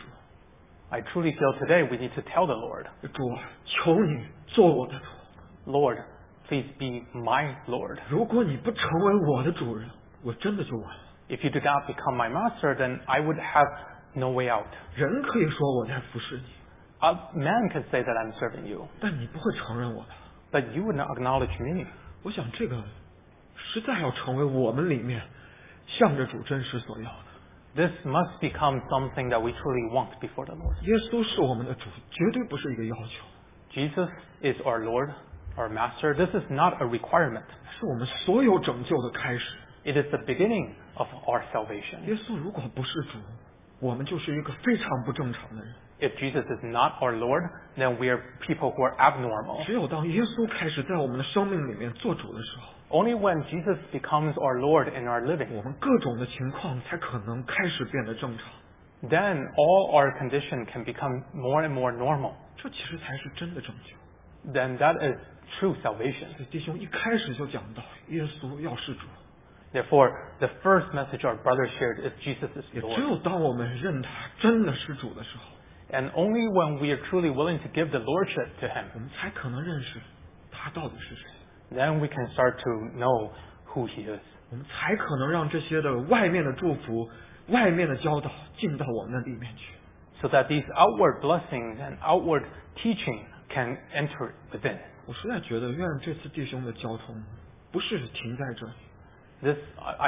I truly feel today we need to tell the Lord, 主啊，求你做我的主。 Lord, please be my Lord. 如果你不成为我的主人，我真的就完了。 If you do not become my master, then I would have no way out. 人可以说我在服侍你， A man can say that I'm serving you, 但你不会承认我的。 but you would not acknowledge me. 我想这个实在要成为我们里面向着主真实所要的。 This must become something that we truly want before the Lord. 耶稣是我们的主，绝对不是一个要求， Jesus is our Lord, our master. This is not a requirement. 是我们所有拯救的开始。 It is the beginning of our salvation. 耶稣如果不是主，我们就是一个非常不正常的人。 If Jesus is not our Lord, then we are people who are abnormal. 只有当耶稣开始在我们的生命里面做主的时候， Only when Jesus becomes our Lord in our living, 我们各种的情况才可能开始变得正常。 then all our condition can become more and more normal. 这其实才是真的拯救。 Then that is true salvation. 所以弟兄一开始就讲到，耶稣要是主， Therefore, the first message our brother shared is Jesus is 也只 Lord. 有当我们认他真的是主的时候， And only when we are truly willing to give the lordship to Him, 我们才可能认识他到底是谁， then we can start to know who He is. 我们才可能让这些的外面的祝福、外面的教导进到我们的里面去。 So that these outward blessings and outward teaching can enter within. 我实在觉得，愿这次弟兄的交通不是停在这里， This,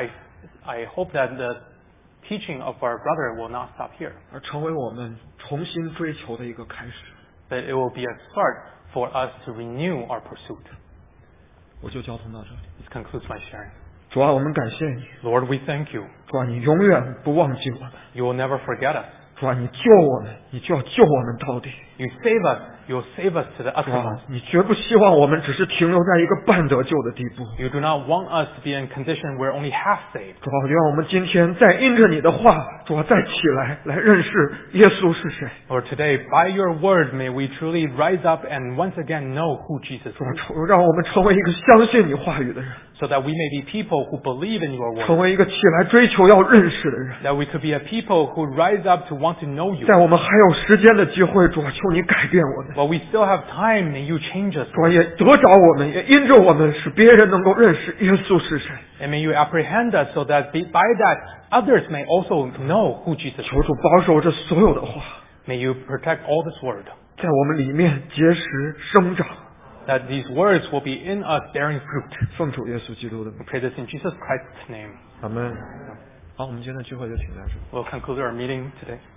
I hope that the teaching of our brother will not stop here, 而成为我们重新追求的一个开始。 but it will be a start for us to renew our pursuit. 我就交通到这里。 This concludes my sharing. 主啊，我们感谢你， Lord, we thank you. 主啊，你永远不忘记我们， You will never forget us. 主啊，你救我们，你就要救我们到底。 You save us. You will save us to the 主啊 uttermost.， 你绝不希望我们只是停留在一个半得救的地步。 You do not want us to be in a condition where only half saved. 主啊，愿我们今天再因着你的话，主啊，再起来认识耶稣是谁。 Lord, today, by your word, may we truly rise up and once again know who Jesus 主啊 is, 让我们成为一个相信你话语的人， so that we may be people who believe in your 成 word, 为一个起来追求要认识的人。 that we could be a people who rise up to want to know you. 在我们还有时间的机会，主啊，求你改变我们。 While we still have time, may you change us, 主啊，也得着我们，也因着我们，使别人能够认识耶稣是谁。 and may you apprehend us so that by that others may also know who Jesus 求 is. 主保守这所有的话， May you protect all this word, 在我们里面结实生长。 that these words will be in us bearing fruit. 奉主耶稣基督的名， We pray this in Jesus Christ's name. 阿门。好，我们今天的聚会就停在这里。 We'll conclude our meeting today.